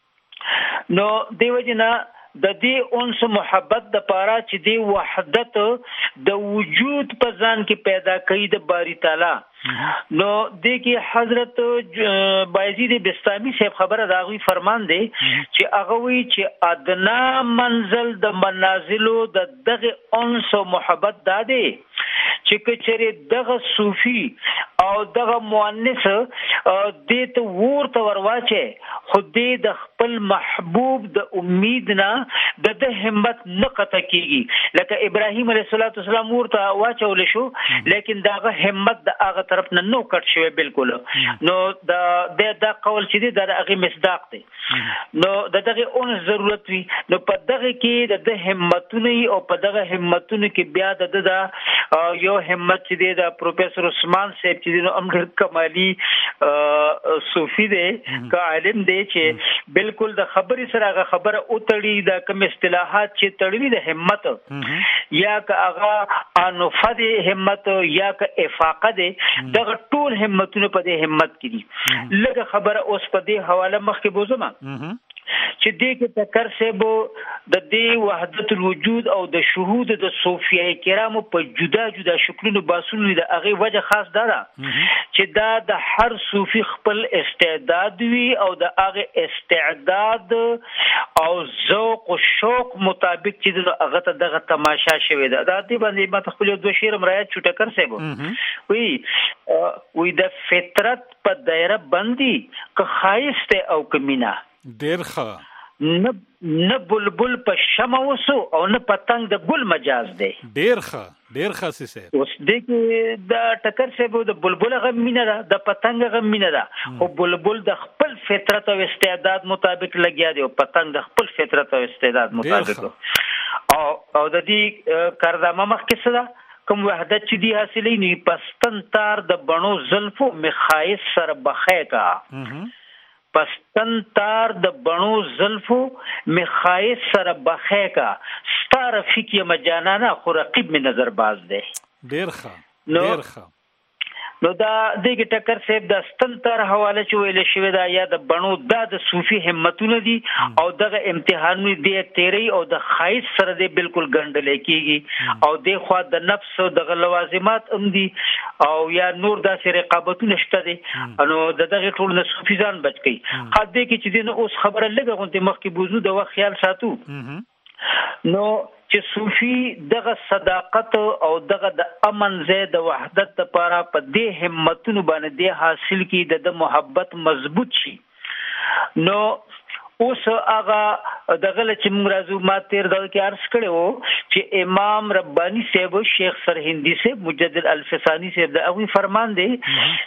نو دی وجنه د دې انس محبت د پاره چې دی وحدت د وجود په ځان کې پیدا کړي د باری تعالی نو د کې حضرت بایزید بستامی صاحب خبره راغوي فرمان دی چې هغه وی چې ادنا منزل د منازلو د دغه انس محبت داده چې کچره دغه صوفي او دغه مؤنث دې ته ورته ورواچه خو دې د خپل محبوب د امید نه د د همت نه قطع کیږي لکه ابراهيم عليه السلام ورته واچول شو لیکن دغه همت د هغه طرف نه نو کټ شوی بالکل نو د د قول چې دی د هغه مصداق دی نو د دغه اون ضرورت وي نو په دغه کې د همتونه او په دغه همتونه کې بیا د یو همت چې دی د پروفیسور عثمان صاحب چې دی نو امر کمالی صوفي دی کا عالم دی چې بالکل د خبرې سره هغه خبره او تړي د کوم اصطلاحات چې تړلي د همت یا که هغه انفد همت یا که افاقه دی دغه ټول همتونه په دې همت کې دي لږه خبره اوس په دې حواله مخکې بوزم چې دې کې تکر سبو د دې وحدت الوجود او د شهود د صوفیه کرامو په جدا جدا شکلونو باسونو د هغه وجه خاص ده چې دا د هر صوفي خپل استعداد وي او د هغه استعداد او ذوق او شوق مطابق چې هغه ته دغه تماشا شوی ده دا دې باندې ما خپل دوه شعر مرایت چټ کر سبو وی وی د فطرت په دایره بندي که خایسته او کمینا ډیر ښه نه نه بلبل په شمه وسو او نه پتنګ د ګل مجاز دی ډیر ښه ډیر ښه سي اوس دې کې د ټکر سبو د بلبل غم مینه ده د پتنګ غم مینه ده او بلبل د خپل فطرت او استعداد مطابق لګیا دی او پتنګ د خپل فطرت او استعداد مطابق او او د دې کاردامه مخ کې څه کوم وحدت چې دی حاصلې نه پستن تار د بڼو زلفو مخایس سره بخې کا پستن تار د بڼو زلفو مخایس سره بخې کا ستاره فکیه مجانانه خو رقیب می نظر باز دی ډیر ښه ډیر ښه نو دا دغه ټکر صاحب د ستن تر حواله چې ویل شوی دا یا د بڼو د صوفي همتونه دي او دغه امتحانونه دی تیری او د خایس سره دی بالکل ګندل کیږي او د خوا د نفس او د لوازمات هم دي او یا نور داسې رقابتونه شته دي نو دغه ټول نه صوفي ځان بچ کی خاطر کې چې دین اوس خبره لګه غونډه مخکې بوزو د وخت خیال ساتو نو چې صوفي دغه صداقت او دغه د امن زید د وحدت لپاره په دې همتونو باندې د حاصل کی د محبت مضبوط شي نو اوس هغه دغه چې موږ راځو ما تیر دغه کې عرض کړو چې امام ربانی صاحب شیخ سرهندی سے مجدد الفسانی سے دغه فرمان دی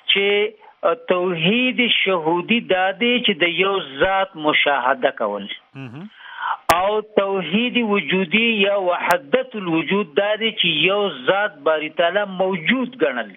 چې توحید شهودی دادی چې د یو ذات مشاهده کول او توحید وجودی یا وحدت الوجود دا دی چې یو ذات باری تعالی موجود ګڼل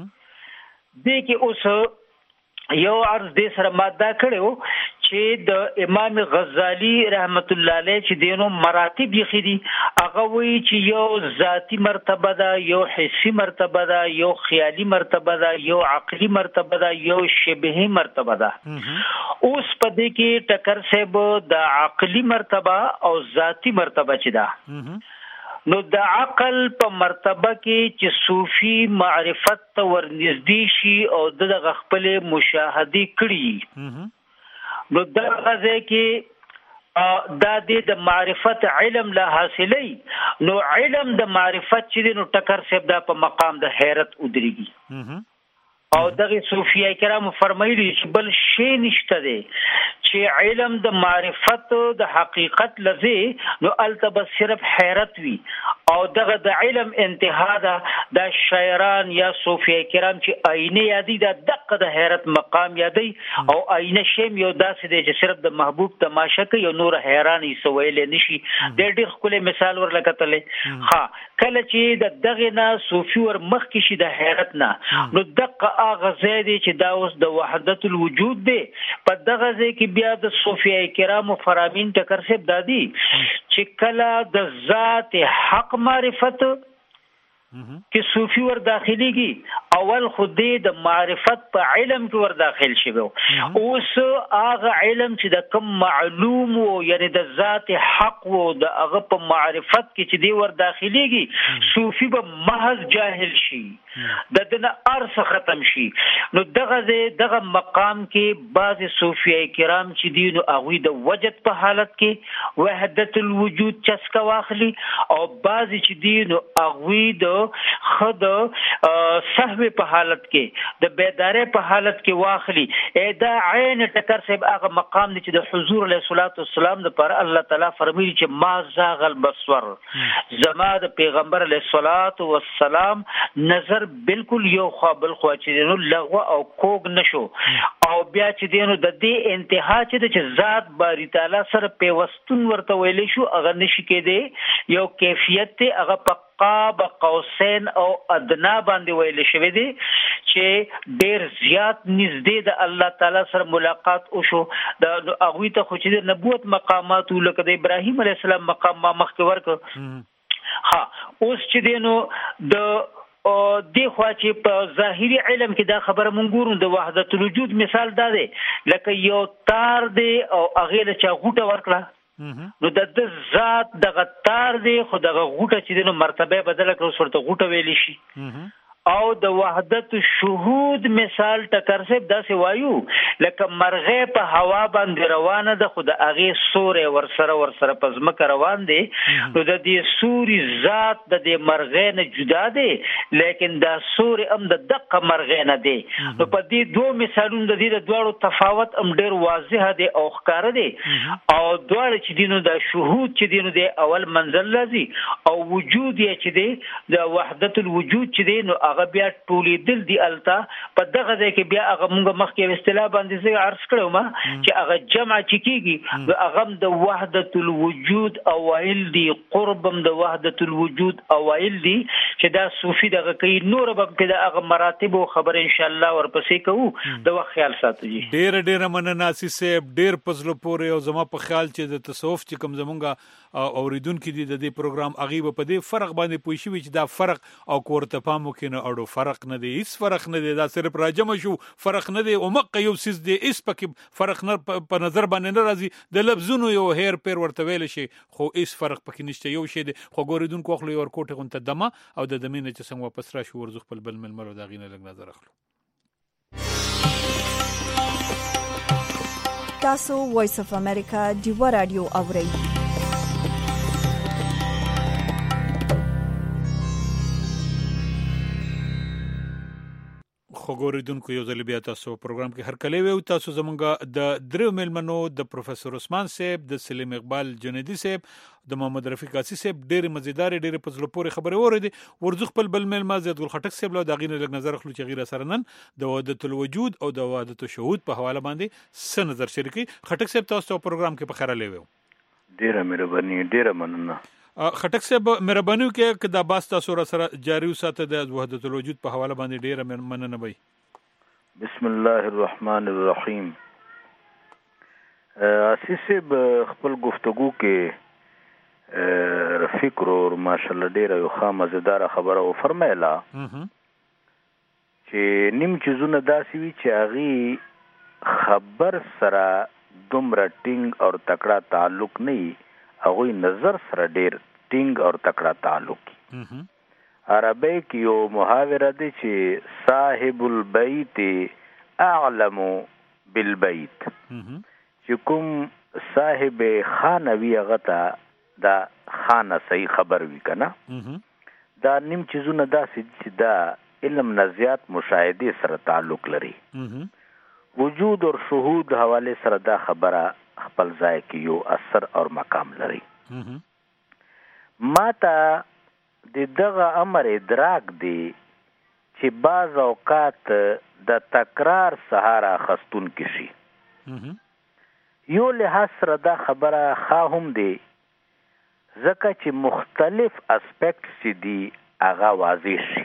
دې کې اوس یو عرض دې سره ماده کړو چې د امام غزالی رحمت الله علیه چې دینو مراتب یې خېدي هغه وی چې یو ذاتی مرتبه ده یو حسی مرتبه ده یو خیالی مرتبه ده یو عقلی مرتبه ده یو شبهی مرتبه ده اوس په دې کې ټکر صاحب د عقلی مرتبه او ذاتی مرتبه چې ده نو د عقل په مرتبه کې چې صوفي معرفت ته ورنږدې شي او د خپل مشاهدي کړي نو دا غزه کې دا د معرفت علم لا حاصلې نو علم د معرفت چې نو ټکر صاحب دا په مقام د حیرت ودرېږي او دغه صوفیای کرام فرمایلی چې بل شی نشته دی چې علم د معرفت د حقیقت لذي نو التبس صرف حیرت وی او دغه د علم انتها ده د شاعران یا صوفیای کرام چې آینه یادی د دقه د حیرت مقام یادی او آینه شیم یو داسې دی چې صرف د محبوب تماشا کوي یو نور حیران یې سویل نشي د ډېر خپل مثال ورلکتلې ها کله چې د دغه نه صوفي ور مخ کې شي د حیرت نه نو دقه اغه زیدي چې دا اوس د وحدت الوجود دی په دغه ځای کې بیا د صوفیای کرامو فرامین ټکر سب دادي چې کله د ذات حق معرفت کې صوفي ور داخليږي اول خودي د معرفت په علم کې ور داخل شي اوس هغه علم چې د کوم معلوم او یعنی د ذات حق او د هغه په معرفت کې چې دی ور داخليږي صوفي به محض جاهل شي د دنه ارس ختم شي نو دغه دغه مقام کې بعض صوفیای کرام چې دی نو هغه د وجد په حالت کې وحدت الوجود چسکا واخلي او بعض چې دی نو هغه د خود صحوی په حالت کې د بیدارۍ په حالت کې واخلي دا عین ټکر صاحب هغه مقام دی چې د حضور علیه الصلاۃ والسلام د پر الله تعالی فرمایي چې ما زاغ البصر زما د پیغمبر علیه الصلاۃ والسلام نظر بالکل یو خابل خو چې نو لغوه او کوګ نشو او بیا چې دینو د دې انتها چې د ذات باری تعالی سره پیوستون ورته ویل شو هغه نشي کېده یو کیفیت ته هغه په قاب قوسین او ادنا باندې ویل شوی دی چې ډیر زیات نږدې د الله تعالی سره ملاقات وشو د هغه ته خو چې د نبوت مقامات لکه د ابراهیم علیه السلام مقام ما مخکې ورک ها اوس چې دینو د او دی خو چې په ظاهري علم کې دا خبره مونږ ګورو د وحدت الوجود مثال دا دی لکه یو تار دی او هغه له چا غوټه ورکړه نو د ذات د غتار دی خو د غوټه چې د مرتبه بدله کړو ورته غوټه ویل شي او د وحدت شهود مثال ټکر سب داسې وایو لکه مرغه په هوا باندې روانه ده خو د هغه سورې ورسره ورسره په ځمکه روان دي نو د دې سوري ذات د دې مرغه نه جدا دي لیکن دا سورې هم د دقه مرغه نه دي نو په دې دوه مثالونو د دې د دوړو تفاوت هم ډیر واضح دي او ښکار دي او دوړ چې دینو د شهود چې دینو د اول منزل لذي او وجود یې چې دی د وحدت الوجود چې دی نو هغه بیا ټولې دل دی التا په دغه ځای کې بیا هغه موږ مخکې اصطلاح باندې زه عرض کړم چې هغه جمع چې کیږي د هغه د وحدت الوجود اوایل دی قربم د وحدت الوجود اوایل دی چې دا صوفي دغه کوي نور به په دغه مراتب او خبر ان شاء الله ورپسې کوو د وخت خیال ساتو جی ډیر ډیر منناسي سیب ډیر پزلو پورې او زما په خیال چې د تصوف چې کوم زمونږه اوریدونکو دي د دې پروګرام اغه په دې فرق باندې پوښي چې دا فرق او کوړه پامو کې نه اړو فرق نه دی هیڅ فرق نه دی دا صرف راجم شو فرق نه دی او مقه یو سیس دی اس پکې فرق نه په نظر باندې نه راځي د لفظونو یو هیر پیر ورته ویل شي خو هیڅ فرق پکې نشته یو شی دی خو ګوریدونکو خپل ور کوټه غونته دمه او د دمینه چې څنګه واپس را شو ورزخ په بل ملمرو دا غینه لګ نظر اخلو تاسو وایس اف امریکا دیو رادیو اورئ خو ګوریدونکو یو ځل بیا تاسو پروګرام کې هر کله وي تاسو زمونږ د درو ملمنو د پروفیسور عثمان صاحب د سلیم اقبال جنیدی صاحب د محمد رفیق قاسی صاحب ډېر مزیدار ډېر په زړه پورې خبرې وریدي ورزخ په بل مل مازید ګل خټک صاحب له دغینه لګ نظر خلو چې غیر سره نن د وحدت الوجود او د وحدت الشهود په حواله باندې څه نظر شریکي خټک صاحب تاسو پروګرام کې په خره لیو ډېر مهرباني ډېر مننه خټک صاحب مهرباني وکړئ چې دا باس تاسو سره جاری وساته د وحدت الوجود په حواله باندې ډېر مننه وي بسم الله الرحمن الرحیم اساسه خپل گفتگو کې رفیق اور ماشاءالله ډېر یو خامزدار خبره او فرمایله چې نیم چیزونه داسې وي چې هغه خبر سره دومره ټینګ او تکړه تعلق نه وي هغه نظر سره ډېر ټینګ او تکړه تعلق عربی کې یو محاوره دی چې صاحب البیت اعلم بالبیت چې کوم صاحب خانه وی هغه ته دا خانه صحیح خبر وی کنه دا نیم چیزونه داسې چې دا علم نه زیات مشاهده سره تعلق لري وجود او شهود حواله سره دا خبره خپل ځای کې یو اثر او مقام لري. ما ته د دغه امر ادراک دی چې بعض اوقات د تکرار سهارا خستون کې شي. یو لحاظ سره دا خبره ښه هم دی ځکه چې مختلف اسپیکټس چې دي هغه واضح شي.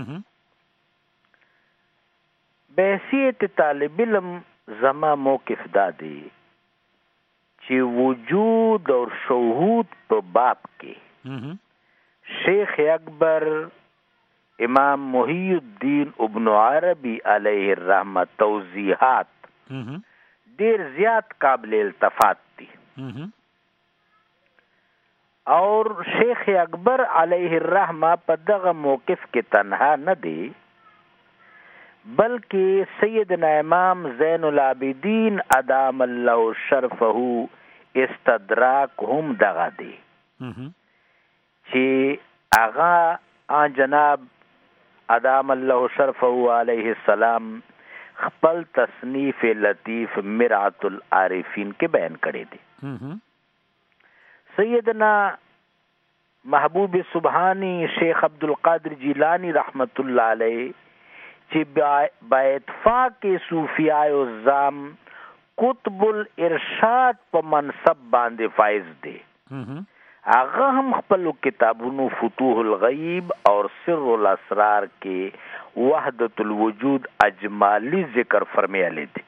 بحثیت طالب علم زما موقف دا دی چې وجود او شهود په باب کې شیخ اکبر امام محی الدین ابن عربی علیه الرحمه توضیحات ډیر زیات قابل التفات دي. اور شیخ اکبر علیه الرحمه په دغه موقف کې تنها نه دی بلکې سیدنا امام زین العابدین ادام الله شرفه استدراک هم دغه دی چې هغه جناب ادام الله شرفه علیه السلام خپل تصنیف لطیف مرعۃ العارفین کې بیان کړی دی. سیدنا محبوب سبحانی شیخ عبدالقادر جیلانی رحمت الله علیه چې با اتفاق صوفیای الزام قطب الارشاد په منصب باندې فائز دی. هغه هم خپل کتابونو فتوح الغیب اور سر الاسرار کې وحدت الوجود اجمالی ذکر فرمایلی دی.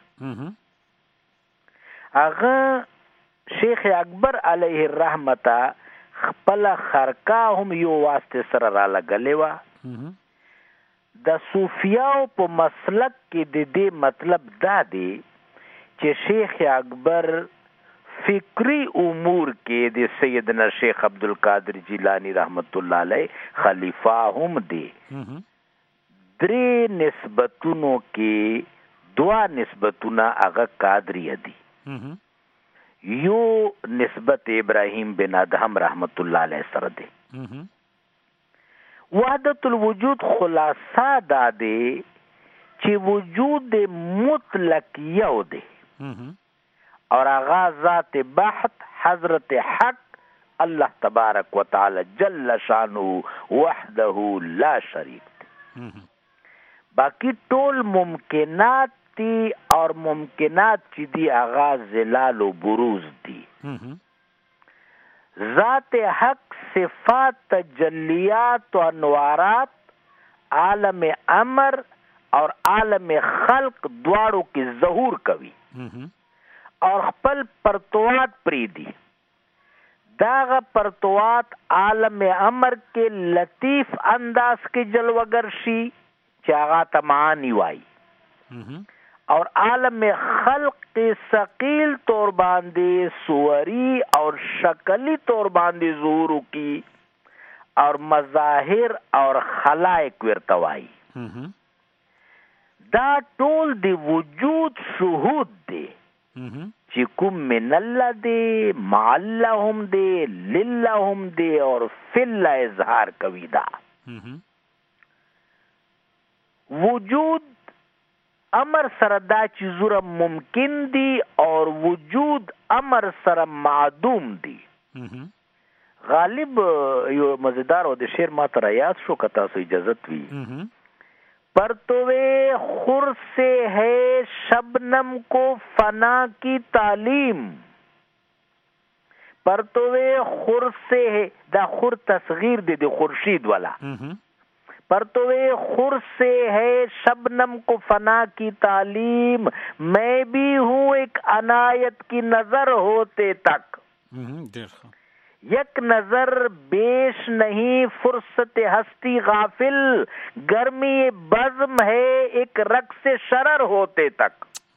هغه شیخ اکبر علیه الرحمه خپل خرقه هم یو واسطه سره را لګلې و. د صوفیاو په مسلک کې د دې مطلب دا دی چې شیخ اکبر فکری امور کې د سیدنا شیخ عبدالقادر جیلانی رحمت الله علیه خلیفہ هم دی. درې نسبتونو کې دوا نسبتونه هغه قادری دي. یو نسبت ابراهیم بن ادهم رحمت الله علیه سره دی. وحدت الوجود خلاصہ دا دی چې وجود مطلق یو دی اور هغه ذات بحت حضرت حق الله تبارک وتعالی جل شانه وحده لا شریک دی. باقی ټول ممکنات دي اور ممکنات چې دی هغه ظلال و بروز دی. ذات حق صفات تجلیات و انوارات عالم امر اور عالم خلق دواړو کې ظهور کوي اور خپل پرتوات پریدي. داغه پرتوات عالم امر کې لطیف انداز کې جلوگر شي چې هغه تمانی وای اور عالم خلق کے ثقیل طور باندې صوری اور شکلی طور باندې ظهور کی اور مظاہر اور خلائق ورتوائی. دا ټول دی وجود شهود دی چې کوم من الله دی مع الله هم دی لله هم دی اور فی الله اظهار کوي. دا وجود امر سره دا چیزونه ممکن دي اور وجود امر سره معدوم دي. غالب یو مزیدار او د شعر ما ته یاد شو که تاسو اجازت وي. پرتوے خور سے ہے شبنم کو فنا کی تعلیم. پرتوے خور سے ہے دا خور تصغیر دی دی خورشید والا. پرتوے خور سے ہے شبنم کو فنا کی تعلیم میں بھی ہوں ایک عنایت کی نظر ہوتے تک. یک نظر بیش نہیں فرصت ہستی غافل گرمی بزم ہے ایک رقص شرر ہوتے تک.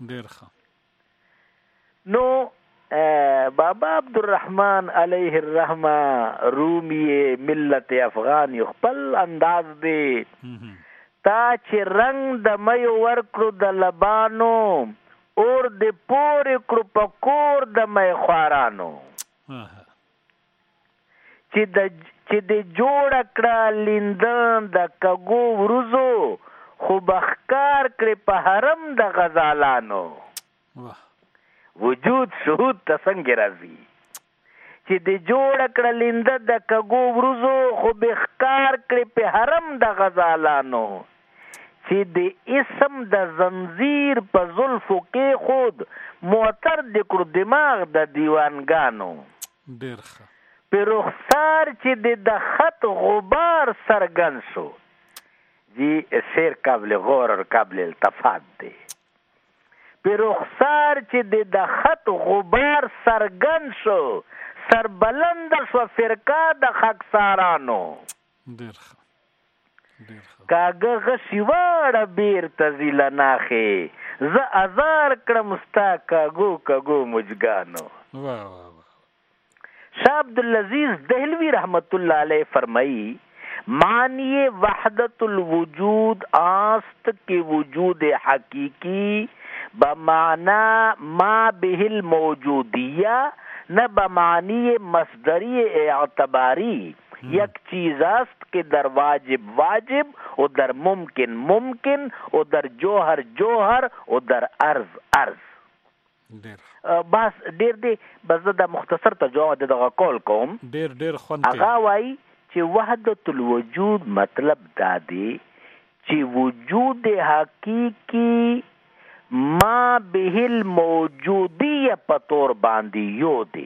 نو بابا عبدالرحمن علیہ الرحمہ رومی ملت افغان خپل انداز دی تا چې رنگ د مې ورکړو د لبانو اور د پور کړو پکور د مې خوارانو چې د چې د جوړ کړه لیندان د کګو ورزو خو بخکار کړي په حرم د غزالانو وجود شهود ته څنګه راځي چې د جوړ کړه لنده د کګو ورزو خو بخکار کړي په حرم د غزالانو چې د اسم د زنجیر په زلفو کې خود معطر د کړو دماغ د دیوانګانو ډېر ښه په رخسار چې د خط غبار سرګن شو جی شعر قابل غور اور قابل التفات دی په رخسار چې د خط غبار سرګن شو سربلند شو فرقه د خاکسارانو ډېر ښه ډېر ښه کاغه غشي واړه بیرته زیله ناخې زه ازار کړم ستا کاږو کاږو مجګانو. واه واه واه. شاه عبدالعزیز دہلوی رحمت اللہ علیہ فرمائی معنی وحدت الوجود آست کے وجود حقیقی بمعنی ما به الموجودیہ نہ بمعنی مصدری اعتباری یک چیز است کہ در واجب واجب و در ممکن ممکن و در جوہر جوہر و در عرض عرض. بس ډیر دی بس دا مختصر ترجمه د دغه کول کوم ډیر ډیر خوند کوي. هغه وایي چې وحدت الوجود مطلب دا دی چې وجود حقیقی ما به الموجودیه په تور باندې یو دی.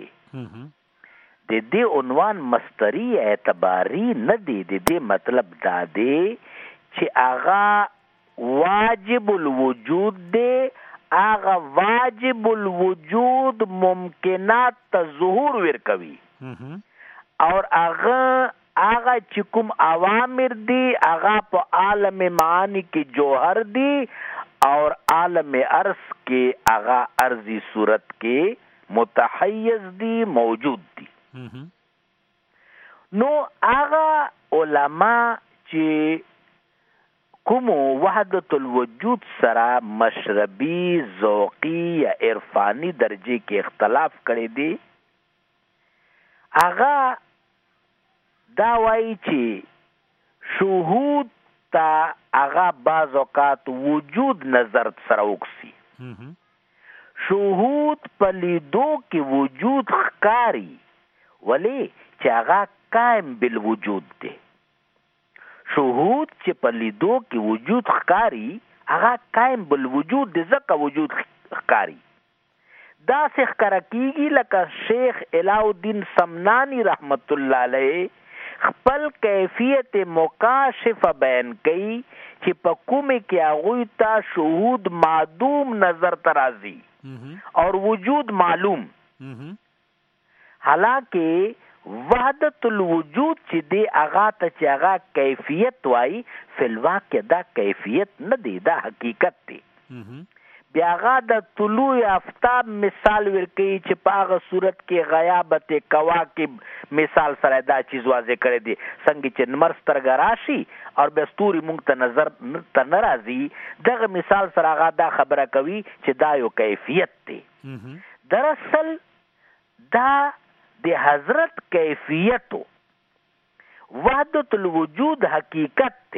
د دې عنوان مصدری اعتباری نه دی. د دې مطلب دا دی چې هغه واجب الوجود دی آغا واجب الوجود ممکنات تا ظهور ورکوي اور آغا آغا چکم اوامر دی آغا پا عالم معانی کی جوہر دی اور عالم عرض کے آغا عرضی صورت کے متحیز دی موجود دی. نو آغا علماء چی کومو وحدت الوجود سره مشربی ذوقی یا عرفانی درجه کې اختلاف کړی دی هغه دا وایي چې شهود تا هغه بعض اوقات وجود نظر سره وکسي شهود په لیدو کې وجود ښکاری ولی چې هغه قائم بالوجود دی. شهود چې په لیدو کې وجود ښکاری هغه قائم بالوجود د ځکه وجود ښکاری دا څه ښکاره کیږي لکه شیخ علاء الدین سمنانی رحمت الله علیه خپل کیفیت مکاشفه بیان کوي چې په کومه کې هغوی ته شهود معدوم نظر ترازی اور وجود معلوم حالانکه وحدت الوجود چې دی هغه ته چې هغه کیفیت وای فلوا کې دا کیفیت نه دی دا حقیقت دی. بیا هغه د طلوع آفتاب مثال ورکوي چې په هغه صورت کې غیابت کواکب مثال سره دا چیز واضح کړی دی څنګه چې نمر سترګه راشي او بیا ستوري موږ ته نظر ته نه راځي دغه مثال سره هغه دا خبره کوي چې دا یو کیفیت دی. دراصل دا د حضرت کیفیتو وحدت الوجود حقیقت تے.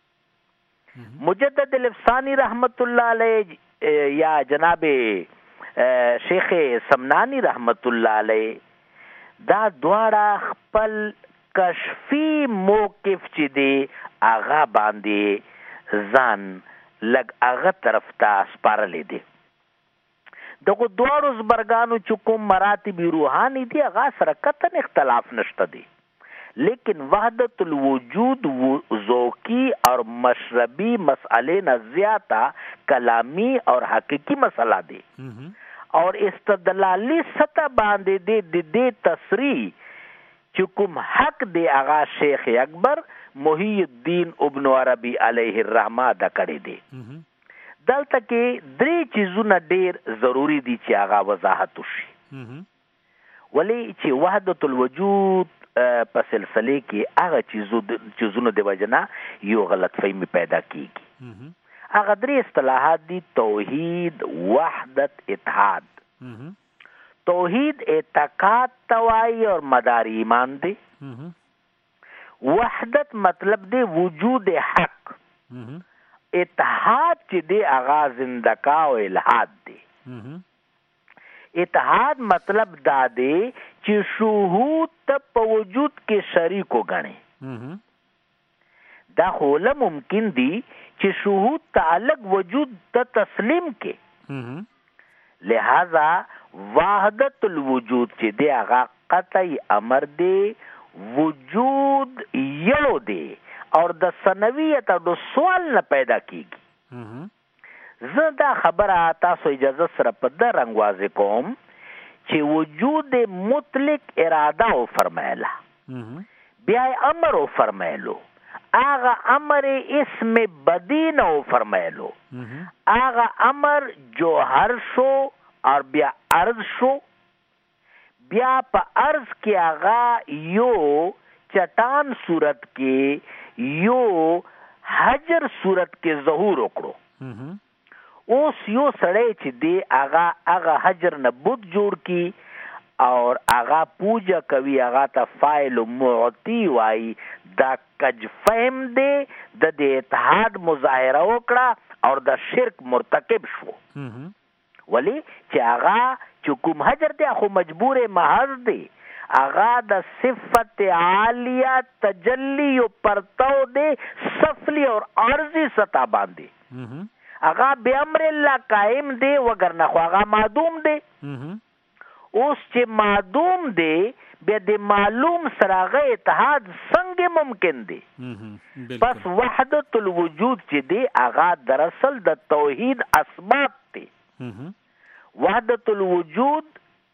مجدد الافسانی رحمت اللہ علیہ یا جناب شیخ سمنانی رحمت اللہ علیہ دا دواړه خپل کشفی موقف چې دی آغا باندې ځان لګ آغا طرف ته سپارلی دی. دغه دوارو زبرګانو چې کوم مراتب روحانی دي هغه سره قطعا اختلاف نشته دی لیکن وحدت الوجود ذوقی اور مشربی مسئلے نہ زیادہ کلامی اور حقیقی مسئلہ دی اور استدلالی سطح باندې دی دی دی تصریح چې کوم حق دی آغا شیخ اکبر محی الدین ابن عربی علیہ الرحمہ دا کړی دی. دلته کې درې چیزونه ډیر ضروری دي چې هغه وضاحت وشي. ولی چې وحدت الوجود په سلسله کې هغه چیزو چیزونو د وجنا یو غلط فهمي پیدا کیږي. هغه درې اصطلاحات دي توحید وحدت اتحاد. توحید اعتقاد توای اور مدار ایمان دی. وحدت مطلب دی وجود حق اتحاد چې دی هغه زندکا او الحاد دی. اتحاد مطلب دا دی چې شهود ته په وجود کې شریک وګڼي. دا خو له ممکن دی چې شهود ته الګ وجود ته تسلیم کې. لہذا وحدت الوجود چې دی هغه قطعی امر دی، وجود یو دی اور د سنویت او د سوال نه پیدا کیږي. زه دا خبره تاسو اجازه سره په د رنګ واضح کوم چې وجود مطلق اراده او فرمایله، بیا امر او فرمایلو، آغا امر اسم بدین او فرمایلو، آغا امر جوهر شو اور بیا عرض شو، بیا په عرض کې آغا یو چٹان صورت کې یو حجر صورت کې ظهور وکړو. اوس یو سړی چې دی آغا آغا حجر نه بت جوړ کی اور آغا پوجا کوي، آغا ته فاعل معطی وای، دا کج فهم دی د دې اتحاد مظاهره وکړه اور د شرک مرتکب شو. ولی چې آغا چې کوم حجر دی خو مجبور محض دی، آغا د صفت عالیہ تجلی و پرتو دے سفلی اور عرضی سطح باندې، آغا بے امر اللہ قائم دے وگرنہ خو آغا معدوم دے. اوس چې معدوم دے بیا د معلوم سراغه اتحاد څنګه ممکن دی؟ پس وحدت الوجود چې دی آغا دراصل د توحید اسباب دی. وحدت الوجود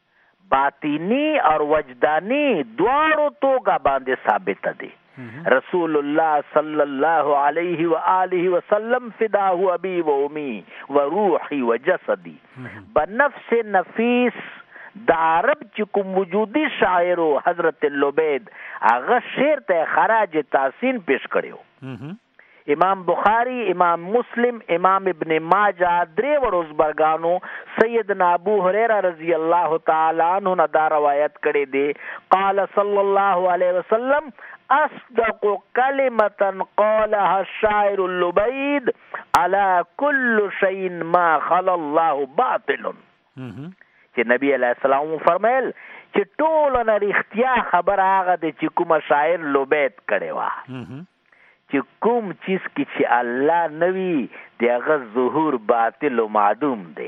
باطینی اور وجدانی دوارو توگا باندې ثابت دی. رسول اللہ صلی اللہ علیہ وآلہ وسلم فداہ ابی و امی و روحی و جسدی بنفس نفیس دا عرب چکم وجودی شاعرو حضرت اللبید آغا شیر تے خراج تحسین پیش کریو. امام بخاری، امام مسلم، امام ابن ماجہ درے وروز برگانو سیدنا ابو ہریرہ رضی اللہ تعالی عنہ نے دا روایت کرے دے، قال صلی اللہ علیہ وسلم اصدق کلمتا قالها الشاعر اللبید علی کل شیء ما خلا اللہ باطل. چې نبی علیہ السلام فرمایل چې ټول نه اختیا خبر هغه د چې کوم شاعر لوبید کړي وا، چې کوم چیز کی چې الله نوی دیغه ظهور باطل و معدوم دی.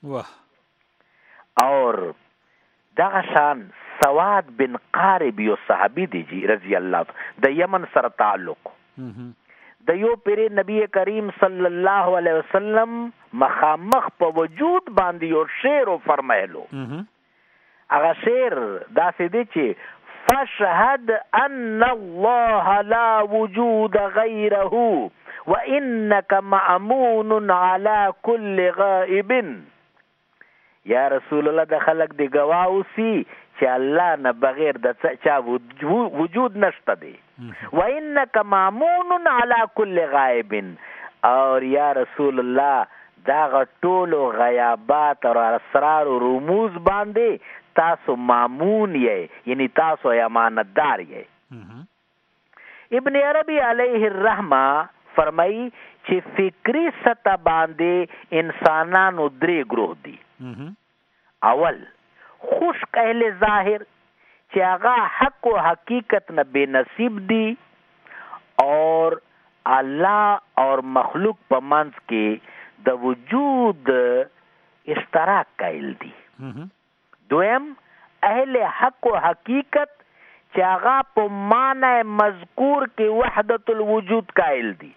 واہ. اور دغه شان سواد بن قارب یو صحابی دی جی رضی اللہ د یمن سره تعلق، د یو پیر نبی کریم صلی اللہ علیہ وسلم مخامخ په وجود باندې یو شعر فرمایلو. هغه شعر داسې دی چې فاشهد ان الله لا وجود غیره وانك مأمون على كل غائب. یا رسول الله د خلق دی گواه اوسی چې الله نه بغیر د چا وجود نشته دی. وانك مأمون على كل غائب. اور یا رسول الله دا غټول غیابات اور اسرار و رموز باندې تاسو مامون یې، یعنی تاسو امانتدار یې. ابن عربی علیہ الرحمہ فرمائی چې فکری سطح باندې انسانانو درې گروه دي. اول خشک اهل ظاهر چې هغه حق و حقیقت نه بے نصیب دي اور الله اور مخلوق په منځ کې د وجود اشتراک قائل دي. دویم اهل حق و حقیقت چې هغه په معنی مذکور کې وحدت الوجود قائل دي.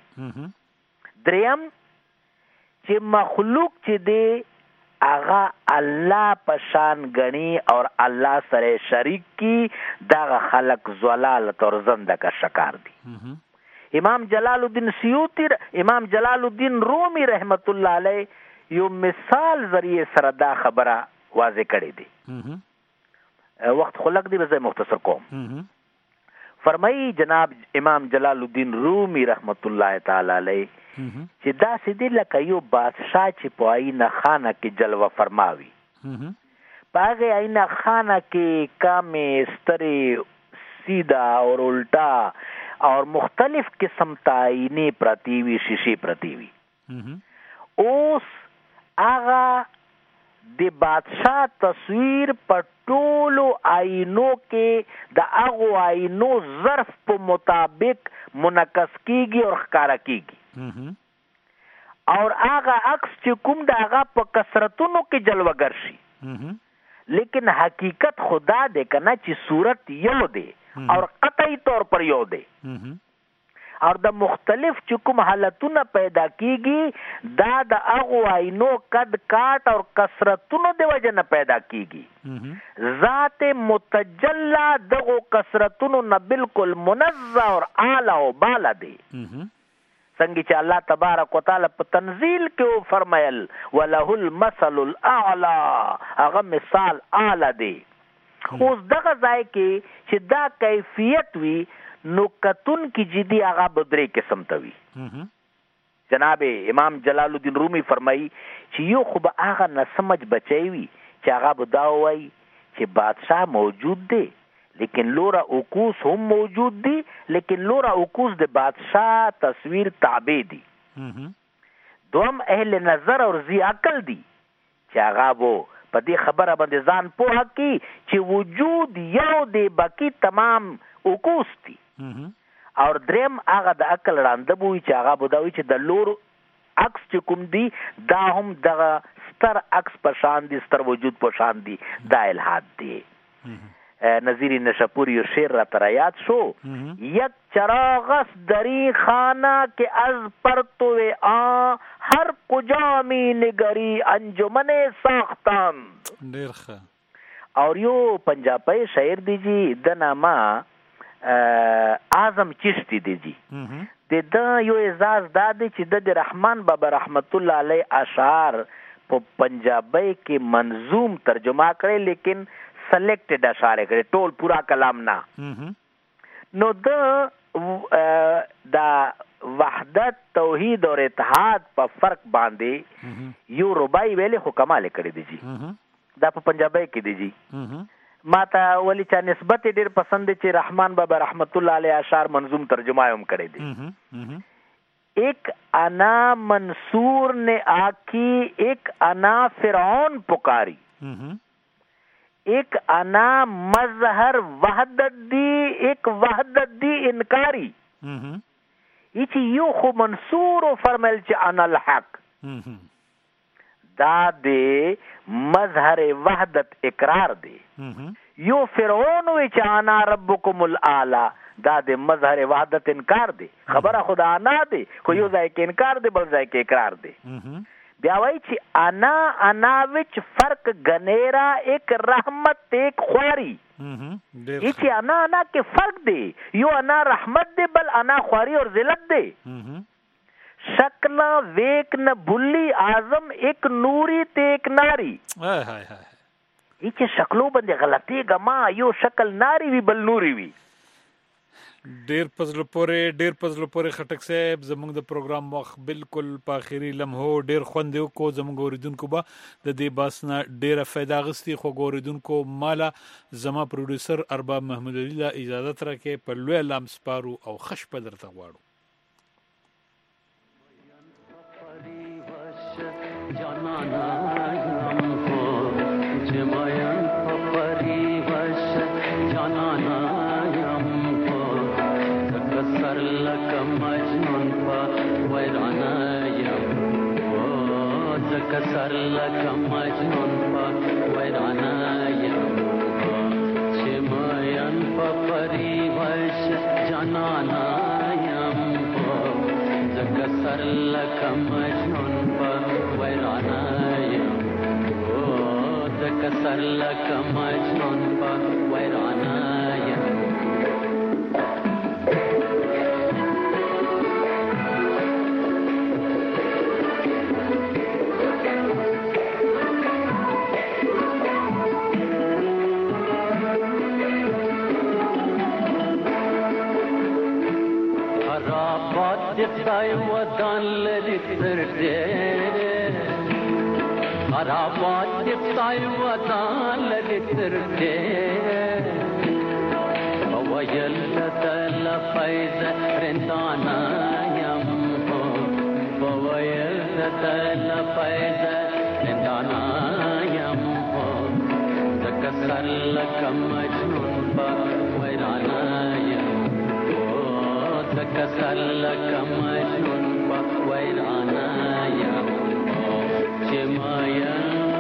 دریم چې مخلوق چې دی هغه الله په شان غني اور الله سره شریک کی، دا خلق زلالت اور زنده کا شکار دي. امام جلال الدین سیوطی، امام جلال الدین رومی رحمت اللہ علیہ یو مثال ذریعے سره دا خبره واضح کړی دی. وقت خلق دی بزای مختصر کوم. فرمائی جناب امام جلال الدین رومی رحمت اللہ تعالی علیہ چې دا سیدی لکه یو بادشاہ چې په آینه خانه کې جلوه فرماوي. په هغه آینه خانه کې کامې سترې سیدھا اور الٹا اور مختلف قسم تا آئینے پرتی وی، شیشی پرتی وی. اوس هغه د بادشاہ تصویر په ټولو آینو کې د هغو آینو ظرف په مطابق منعکس کیږي او ښکاره کیږي اور هغه عکس چې کوم د هغه په کثرتونو کې جلوگر شي لیکن حقیقت خدا دې کنه چې صورت یو دی اور قطعی طور پر یو دی اور د مختلف چې کوم حالتونه پیدا کیږي دا د هغو آینو قد کاټ اور کثرتونو د وجه نه پیدا کیږي ذات متجلا دغو کثرتونو نه بالکل منزه اور اعلی او بالا دی څنګه چې الله تبارک وتعالى په تنزیل کې فرمایل وله المثل الاعلى هغه مثال اعلی دی اوس دغه ځای کې چې دا کیفیت وي نو کتون کی جدی هغه بدرې قسم ته وي جناب امام جلال الدین رومی فرمایي چې یو خو به هغه نه سمجھ بچی وي چې هغه به دا وایي چې بادشاہ موجود دی لیکن لورا اوکوس هم موجود دی لیکن لورا اوکوس د بادشاہ تصویر تابع دی دوم اهل نظر اور ذی عقل دی چې هغه وو په دې خبره باندې ځان پوهه کی چې وجود یو دی باقی تمام اوکوس دی اور دریم هغه د عقل رانده بوي چې هغه بوداوي چې د لور عکس چې کوم دی دا هم دغه ستر عکس په شان دی ستر وجود په شان دی دا الحاد دی نظیری نشاپوری و شیر را ترایات شو یک چراغس دری خانه که از پرتو آن هر کجا می نگری انجمن ساختند اور یو پنجابی شاعر دیجی د نامه اعظم چشتی دیجی د دا یو اعزاز دا دی چې د رحمان بابا رحمت الله علیه اشعار په پنجابی کې منظوم ترجمه کړي لیکن سلیکټډ اشعار کړي ټول پورا کلام نه نو د دا وحدت توحید اور اتحاد په فرق باندې یو رباعي ویلې خو کمال کړي دی جی دا په پنجابی کې دی جی ما ته ولی چا نسبت ډیر پسند چې رحمان بابا رحمت الله علیه اشعار منظوم ترجمه هم کړي دی ایک انا منصور نے آکی ایک انا فرعون پکاری ایک انا مظہر وحدت دی ایک وحدت دی انکاری یہ چی یو خو منصور و فرمل چی انا الحق دا دے مظہر وحدت اقرار دے یو فرعون وی چی انا ربکم الاعلی دا دے مظہر وحدت انکار دے خبر خدا انا دے خو یو ځای کې انکار دے بل ځای کې اقرار دے بیا وای چې انا انا وچ فرق گنیرا ایک رحمت ایک خواری یہ چې انا انا کې فرق دی یو انا رحمت دی بل انا خواری اور ذلت دی شکل ویک نہ بلی اعظم ایک نوری تے ایک ناری یہ چې شکلو باندې غلطی گما یو شکل ناری وی بل نوری وی ډیر پزله پورې ډیر پزله پورې خټک صاحب زموږ د پروګرام وخت بالکل په اخیری لمحو ډیر خوند کو زموږ اوریدونکو به د دې باسنه ډیره फायदा غستی خو اوریدونکو مالا زما پروډوسر ارباب محمود علي لا اجازه تر کې په لوی لام سپارو او خش په درته غواړو جانانا हमको जमायन परी वश जनाना सर लक मजनून पा वैराना यम ओ जक सर लक मजनून पा वैराना यम छिमयन परी वश जनाना यम ओ जक सर लक मजनून पा वैराना यम ओ जक सर लक मजनून पा वैराना यम دای ودان لری ترته خرابات دای ودان لری ترته وویل تل فیض رندانا یم وویل بدل فیض زندانایم ہو زکسر لکم مجنون با ویرانایم ہو زکسر لکم مجنون با ویرانایم ہو چمایم